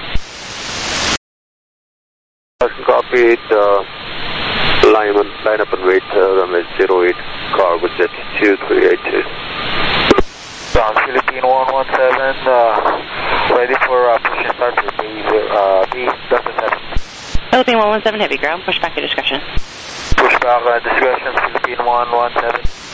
Copied, line up and wait, runway 08, cargo jet 2382. Philippine 117, ready for push and start with B Delta 7. Philippine 117 Heavy, ground, push back to discussion. Push back discussion, Philippine 117.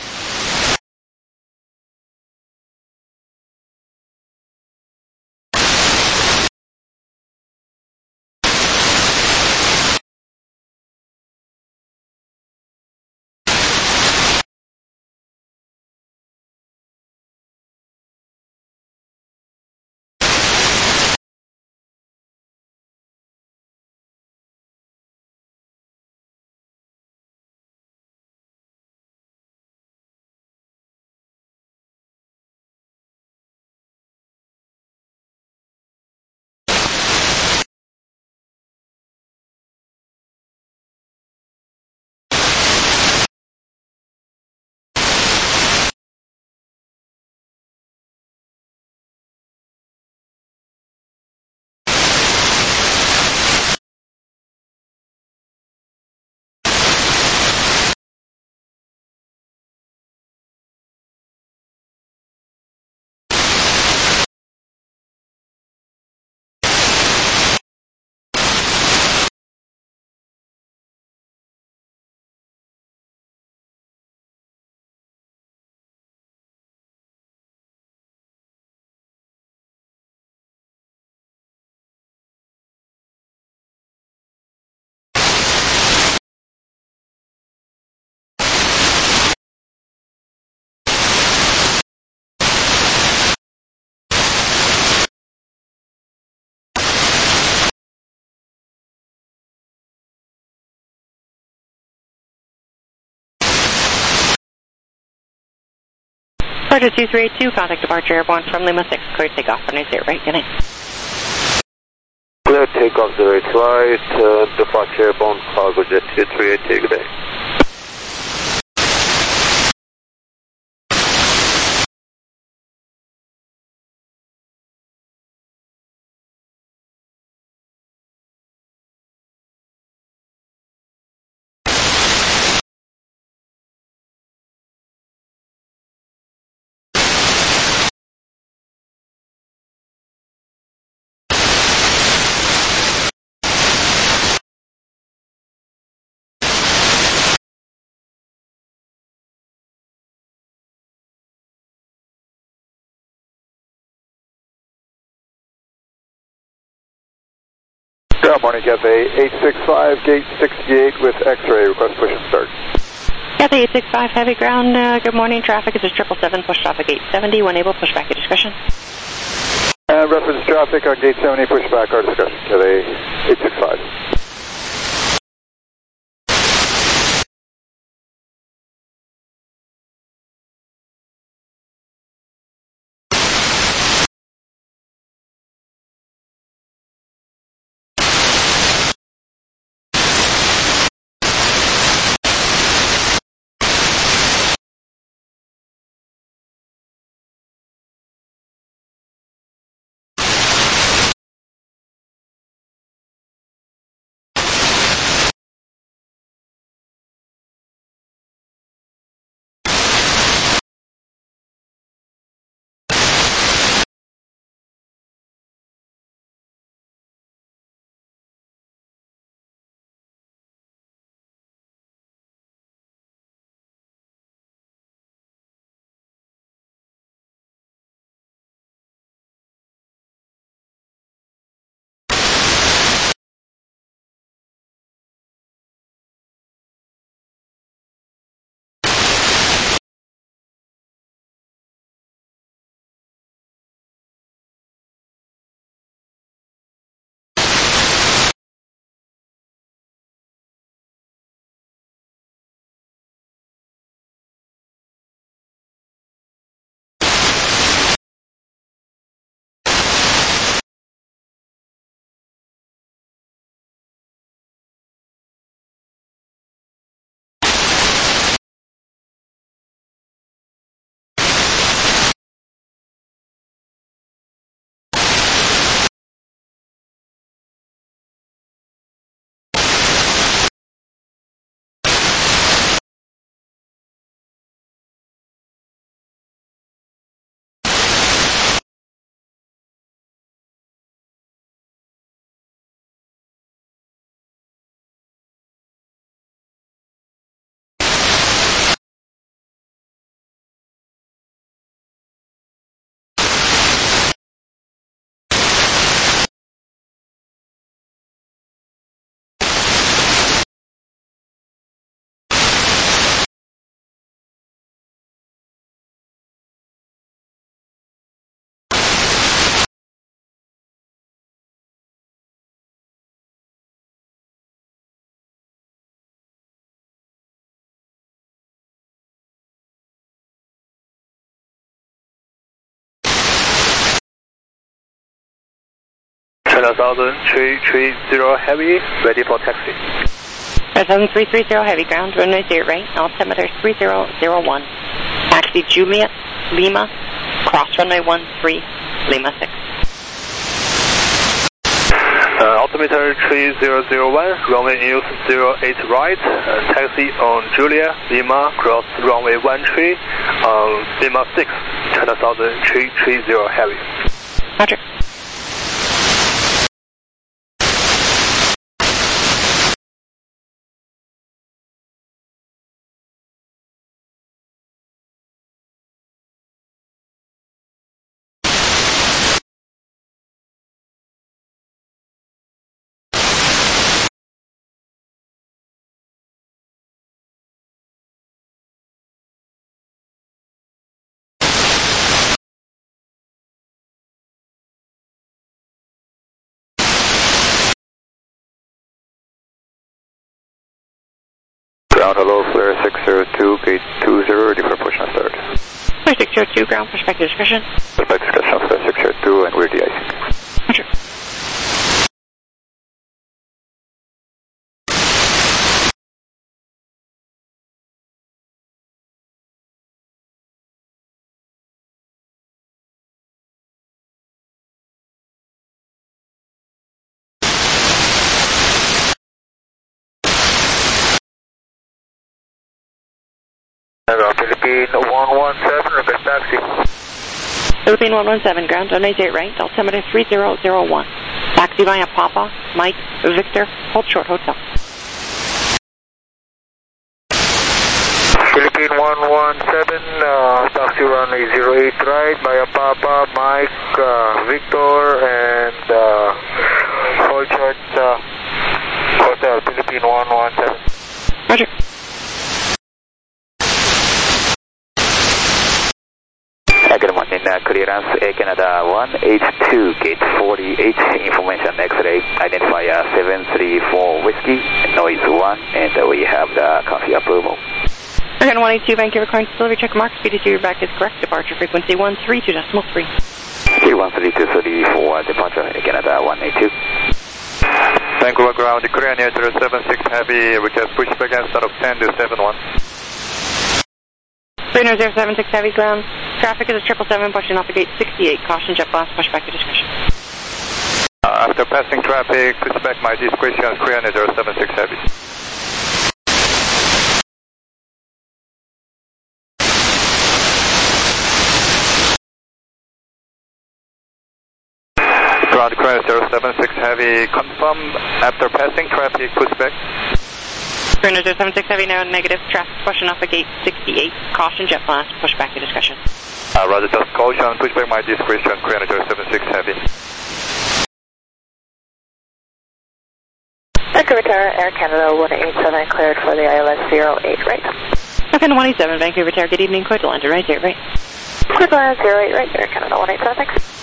Departure 2382, contact departure airborne from Lima 6, clear takeoff, runway 0 right, good night. Clear takeoff 08 right, departure airborne, cargo jet 2382, good day. Good morning, Cathay 865, gate 68 with X-ray, request push and start. Cathay 865, heavy ground, good morning, traffic, this is 777, push traffic 870, when able, push back your discussion. And reference traffic on gate 70, push back our discussion, Cathay 865. China 330 heavy, ready for taxi. 330 heavy ground, runway 0 right, altimeter 3001. Taxi Juliet, Lima, cross runway 13, Lima 6. Altimeter 3001, runway use 08 right, taxi on Julia, Lima, cross runway 13, Lima 6, China 330 heavy. Roger. Ground hello, flare 602, gate 20, ready for push and start. 602 ground, prospective discussion. Prospective discussion, 602, and we're de-icing. Roger. Philippine 117, request taxi. Philippine 117, ground, runway 08 right, altimeter 3001. Taxi via Papa, Mike, Victor, hold short, hotel. Philippine 117, taxi runway 08 right, via Papa, Mike, Victor, and hold short, hotel, Philippine 117. Roger. Good morning, clearance, Air Canada 182, gate 40H, information X-ray, identifier 734 Whiskey, noise 1, and we have the coffee approval. Again, 182, Vancouver, current delivery check mark, speed to your back is correct, departure frequency 132.3. 132.30 for departure, Air Canada 182. Vancouver ground, Korean Air 076 Heavy, request pushback and start of 10 to 71. Reno 076 Heavy ground. Traffic is a 777 pushing off the gate 68. Caution, jet blast, push back to discussion. After passing traffic, push back my discretion, Korean 076 Heavy. Ground Korean 076 Heavy, confirm after passing traffic, push back. Reno 076 Heavy now negative. Traffic pushing off the gate 68. Caution, jet blast, push back to discussion. Roger, just caution, push back my discretion, Korean 076 Heavy. Vancouver Tower, Air Canada 187 cleared for the ILS 08 right. Okay, 187, Vancouver Tower, good evening, clear to land, right, 08 right. Clear to land 08 right, Air Canada 187, thanks.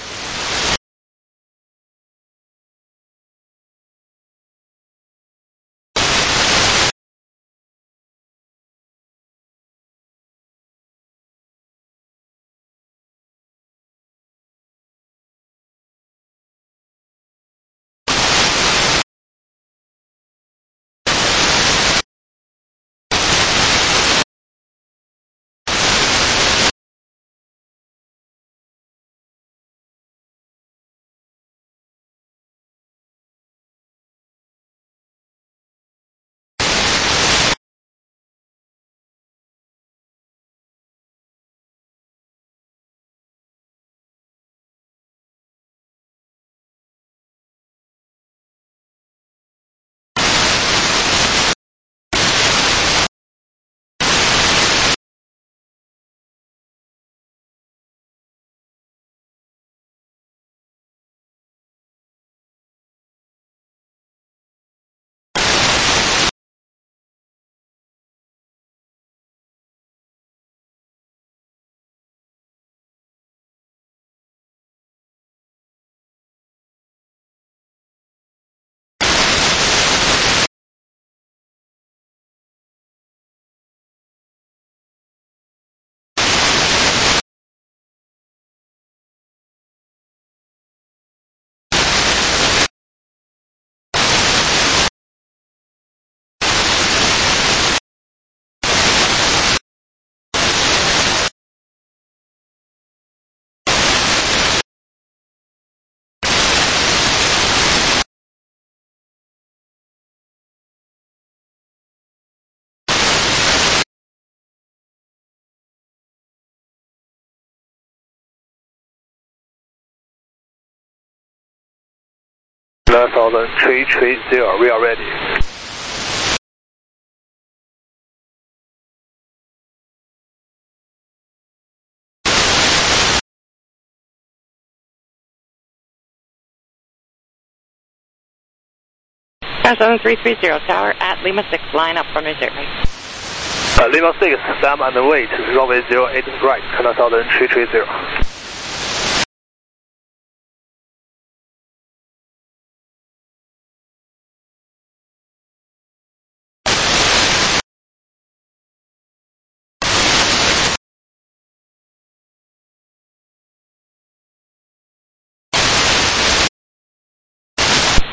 Last order 330, we are ready. Air 7330, tower at Lima 6, line up runway 08 right. Lima 6, stand and wait, runway 08 right, Canada Southern 330.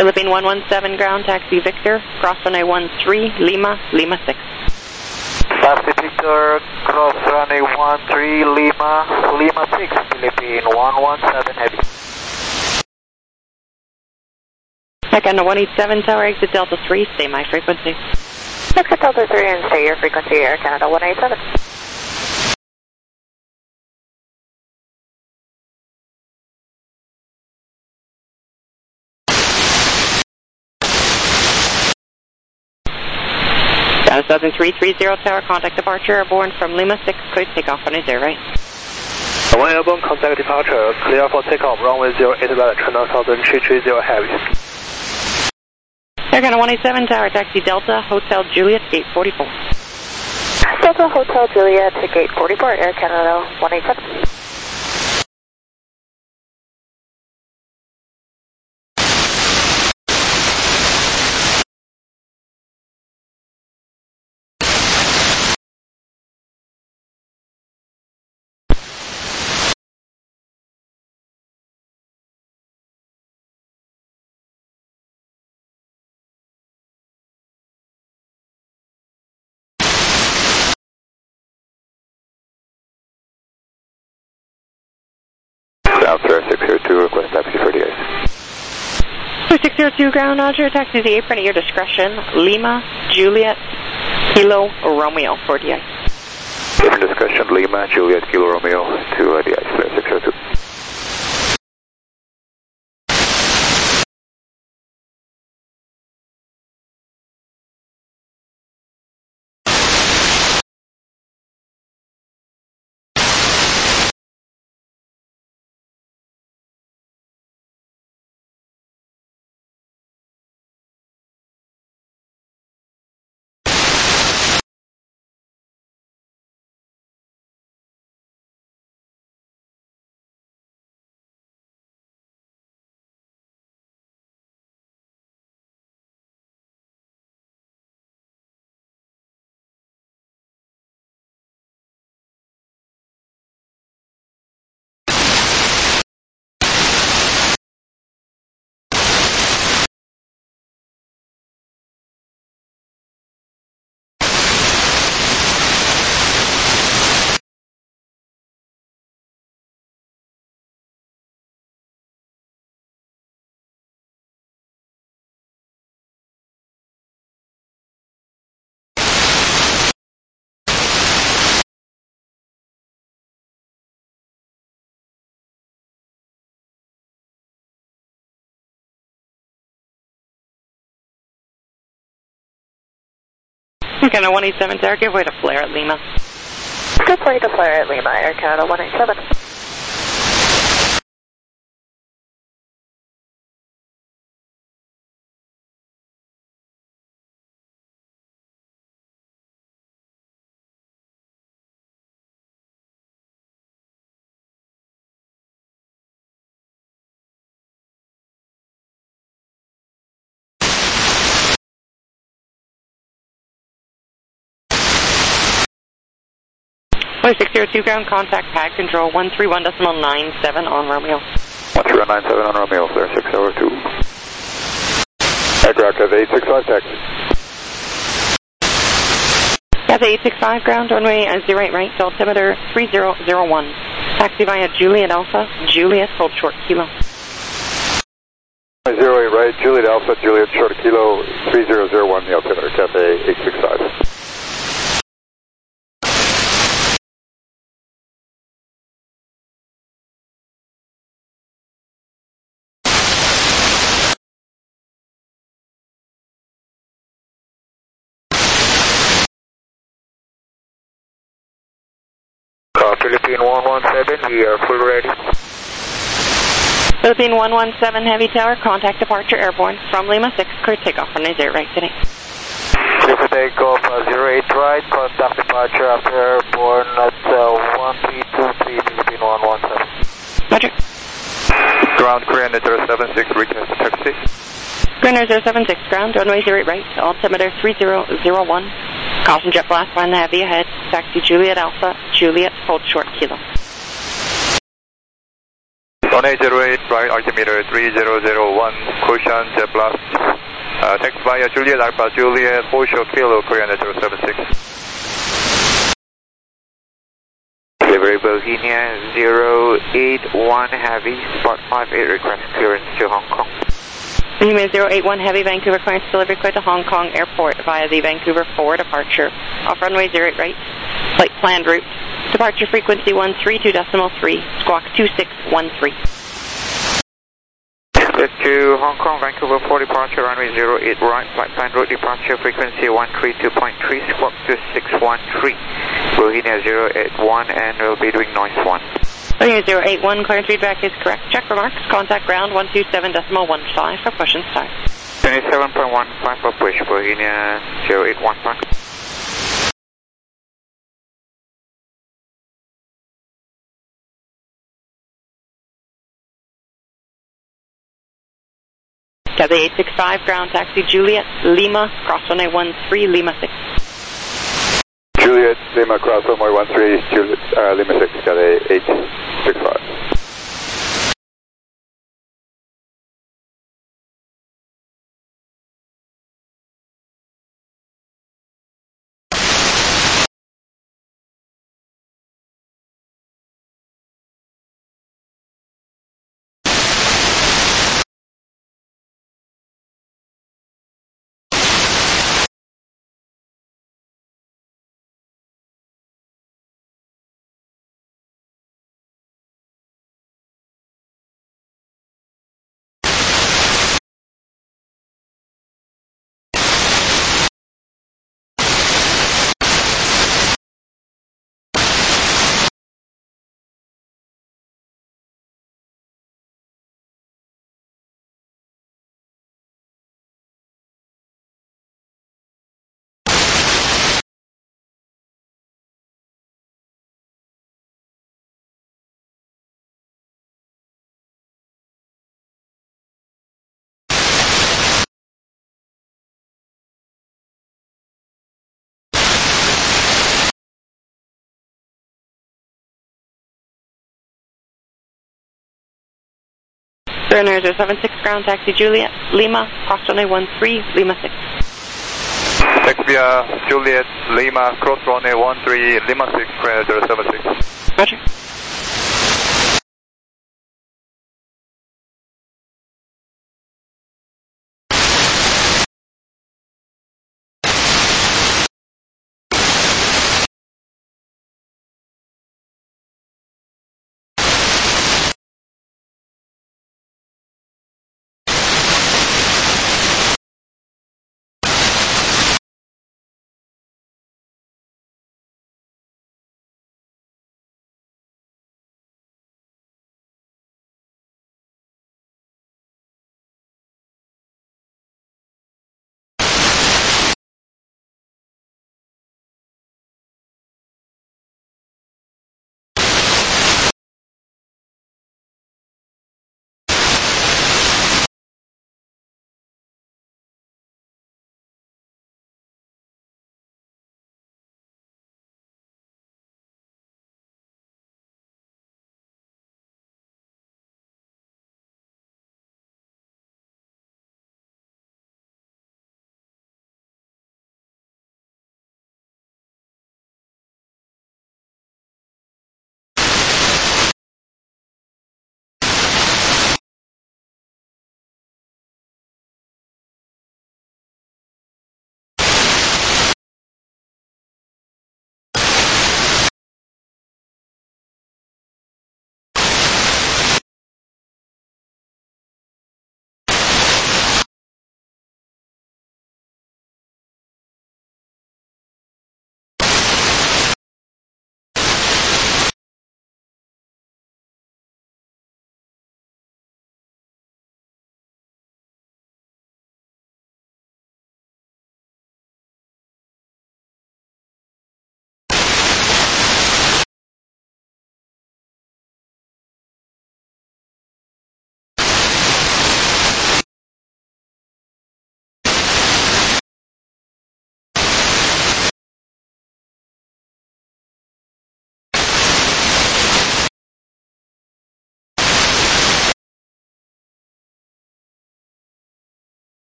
Philippine 117 ground, taxi Victor, cross runway 13, Lima, Lima 6. Taxi Victor, cross runway 13, Lima, Lima 6, Philippine 117 heavy. Echo 187 tower, exit Delta 3, stay my frequency. Exit Delta 3 and stay your frequency, Air Canada 187. Dallas Southern 330 tower, contact departure, airborne from Lima 6, clear takeoff on his air right. One airborne, contact departure, clear for takeoff, runway 08 right, China Southern 330 heavy. Air Canada 187 tower, taxi Delta, Hotel Juliet, gate 44. Delta Hotel Juliet to gate 44, Air Canada 187. South 602, request taxi for the ice. 602 ground, Roger, taxi the apron at your discretion, Lima, Juliet, Kilo, Romeo for the ice. Apron discretion, Lima, Juliet, Kilo, Romeo to the ice, clear 602. Canada 187 tower, give way to flare at Lima. Good way to flare at Lima, Air Canada 187. Boy 602 ground, contact pad control 131.97 on Romeo. 13197 on Romeo, clear 602. Aircraft has 865 taxi. That's 865 ground, runway 08 right, altimeter 3001. Taxi via Juliet Alpha, Juliet, hold short kilo. 08 right, Juliet Alpha, Juliet short kilo, 3001, the altimeter, Cathay 865. Philippine 117, we are full ready. Philippine 117 heavy tower, contact departure airborne from Lima 6, clear takeoff on his air right today. Clear for takeoff 08 right, contact departure after airborne at 1323 Philippine 117. Roger. Ground Korean 076, request taxi. Korean 076 ground, runway 08 right, altimeter 3001. Caution jet blast behind the heavy ahead. Taxi Juliet Alpha, Juliet, hold short kilo. Runway 08, right altimeter 3001, caution jet blast. Text via Juliet Alpha Juliet, Horseshoe Kilo, Korean 076. Delivery Bohemia 081 Heavy, Spot 58, request clearance to Hong Kong. Bohemia 081 Heavy, Vancouver clearance delivery cleared to Hong Kong Airport via the Vancouver 4 departure. Off runway 08 right, flight planned route. Departure frequency 132.3, squawk 2613. Clear to Hong Kong, Vancouver 4 departure, runway 08 right, flight planned route departure frequency 132.3, squawk 2613. Bohemia 081 and we'll be doing noise 1. Bohemia 081, clearance feedback is correct. Check remarks, contact ground 127.15 for push and start. 27.15 for push, Bohemia 081 1. Cathay 865, ground taxi Juliet, Lima, cross runway 13, Lima 6. Juliet, Lima, cross runway 13, Juliet, Lima 6, Cathay 865. Berners 076, ground taxi Juliet, Lima, cross runway 13, Lima 6. Text via Juliet, Lima, cross runway 13, Lima 6, Korean 076. Roger.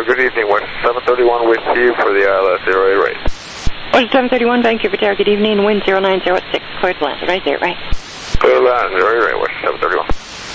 good evening. West 731 with you for the ILS 08 rate. West 731, Vancouver Tower, good evening. Wind 090 at 6, clear to land. Right there, right. Clear to land, 08 rate, West 731.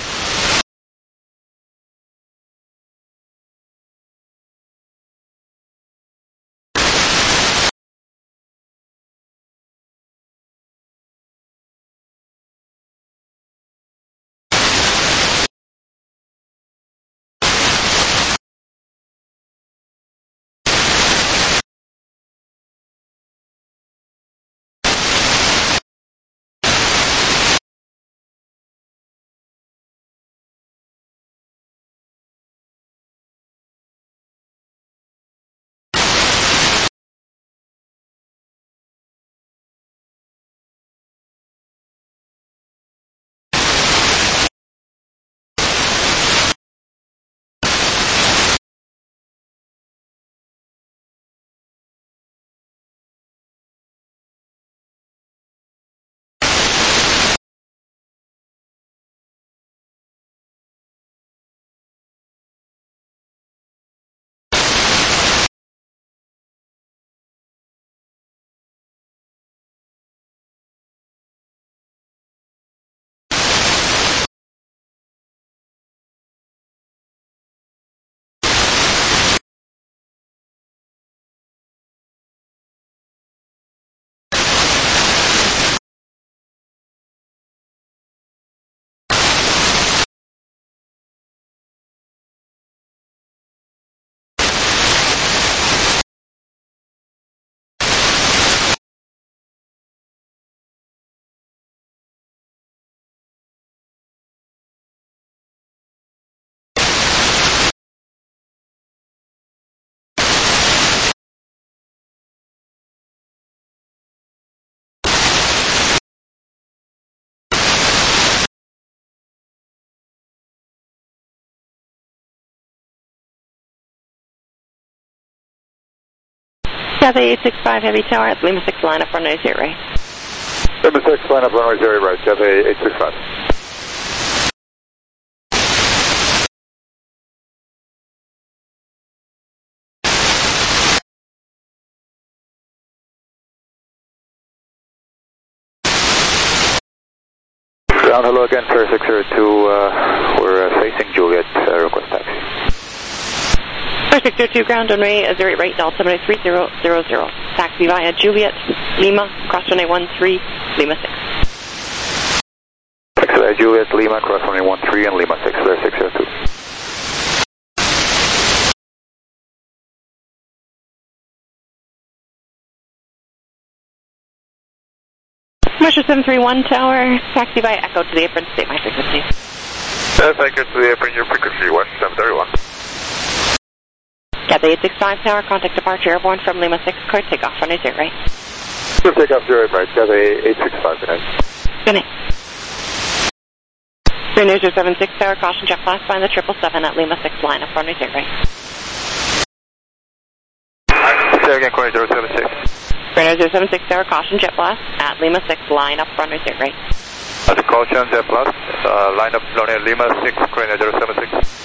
Cathay 865 Heavy Tower at Lima 6 line up runway 0 right. Lima 6 line up runway 0 right, Cathay 865. Ground, hello again, Fair 602, we're facing Juliet, request taxi. Fair 602, ground runway 08 right, altimeter 3000. Taxi via Juliet, Lima, cross runway 13, Lima 6. Taxi via Juliet, Lima, cross runway 13 and Lima 6, Fair 602. Commercial 731 Tower, taxi by Echo to the apron, state my frequency. Echo to the apron, your frequency, West 731. Cathay 865 Tower, contact departure airborne from Lima 6, clear takeoff, runway 0 right. Clear takeoff 0 right, Cathay 865, good night. Good night. Green News 76 Tower, caution jet blast, find the 777 at Lima 6 line up, runway 0 right. Say again, Corey 076. Green News 76 Tower, caution jet blast at Lima 6 line up, runway 0 right. As a caution, jet blast, line up runway Lima 6, Corey 076.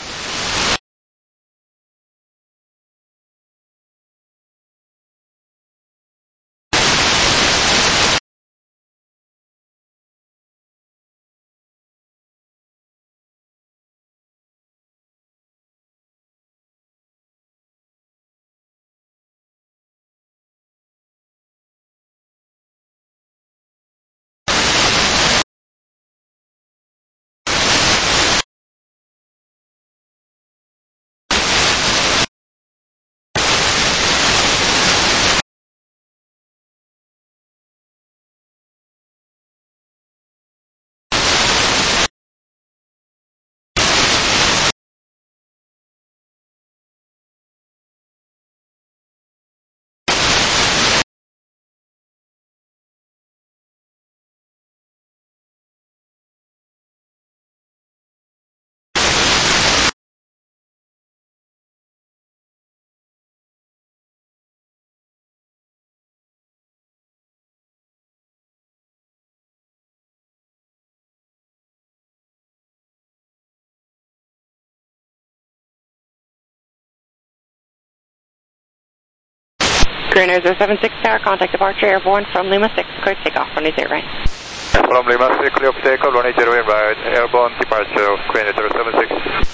Greener 076 Tower, contact departure airborne from Lima 6, clear takeoff, runway 0 right. From Lima 6, clear for takeoff, runway 0 right, airborne departure, Greener 076.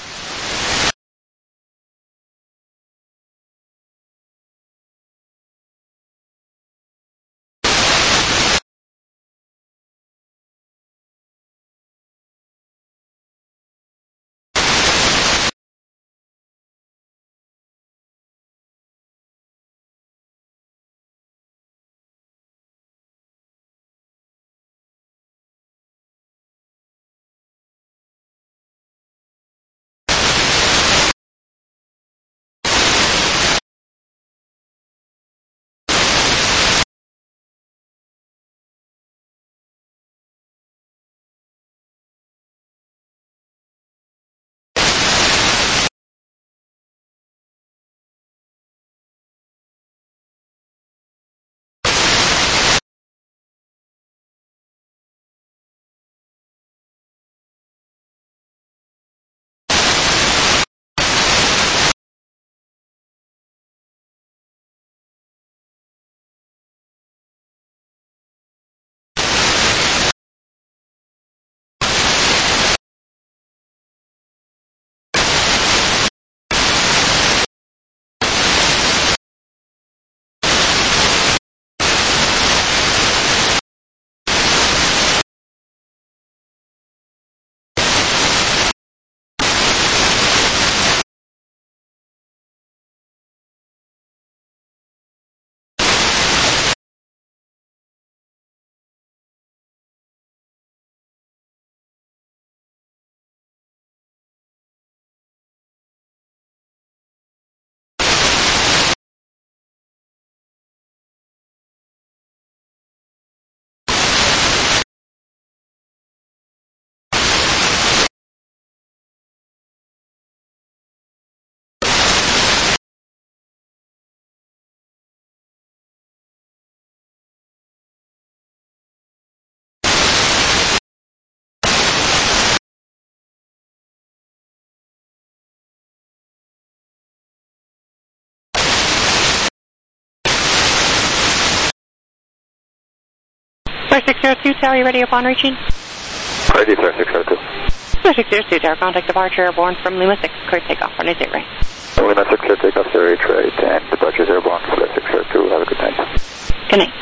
Star 602 Tower, you ready upon reaching? Ready, Star 602. Star 602 Tower, contact departure airborne from Lima 6, clear takeoff, runway 0 right. Lima 6, clear takeoff, 0 right, and departure airborne, Star 602, have a good night. Good night.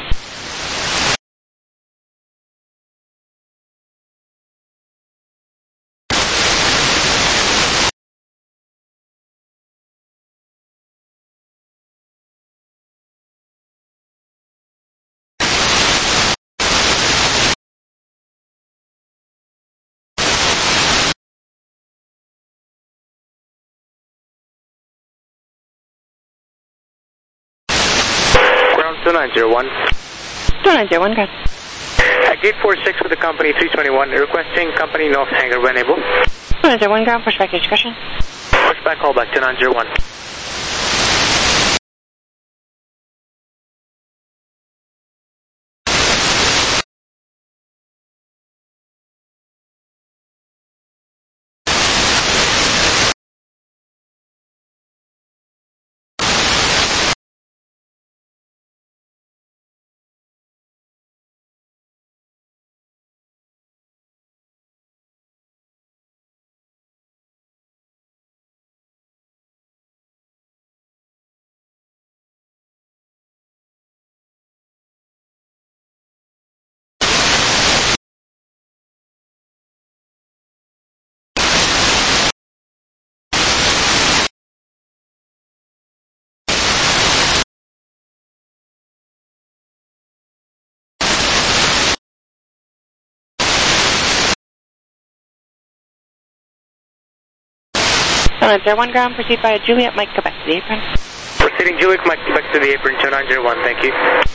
Ground 2901. 2901, good. At gate 46 with the company 321, requesting company north hangar when able. 2901, ground, pushback discussion. Pushback callback to 901. One ground, proceed by Juliet Mike Quebec to the apron. Proceeding Juliet Mike Quebec to the apron, 2901, thank you.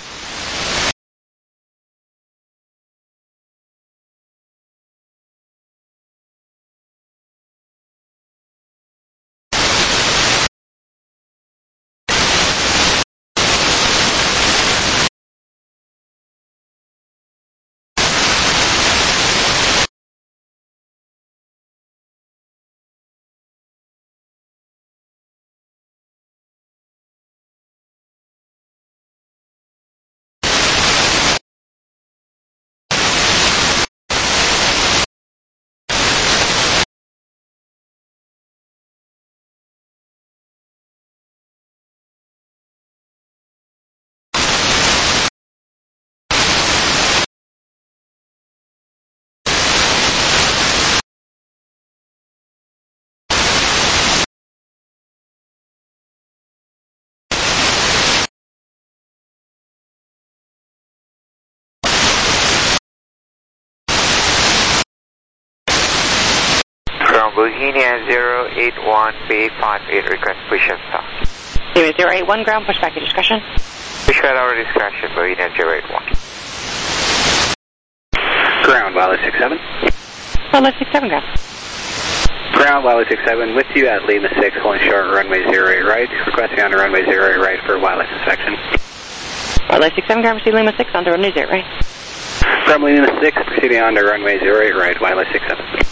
Ground Bohemia 081 B58, request push and stop. Lima 081, ground, push back your discretion. Push back our discretion, Bohemia 081. Ground, Wildlife 67. Wildlife 67, ground. Ground, Wildlife 67, with you at Lima 6, holding short, runway 08 right. Requesting on the runway 08 right for wildlife inspection. Wildlife 67, ground, proceed Lima 6, on to runway 08 right. From Lima 6, proceeding on to runway 08 right, Wildlife 67.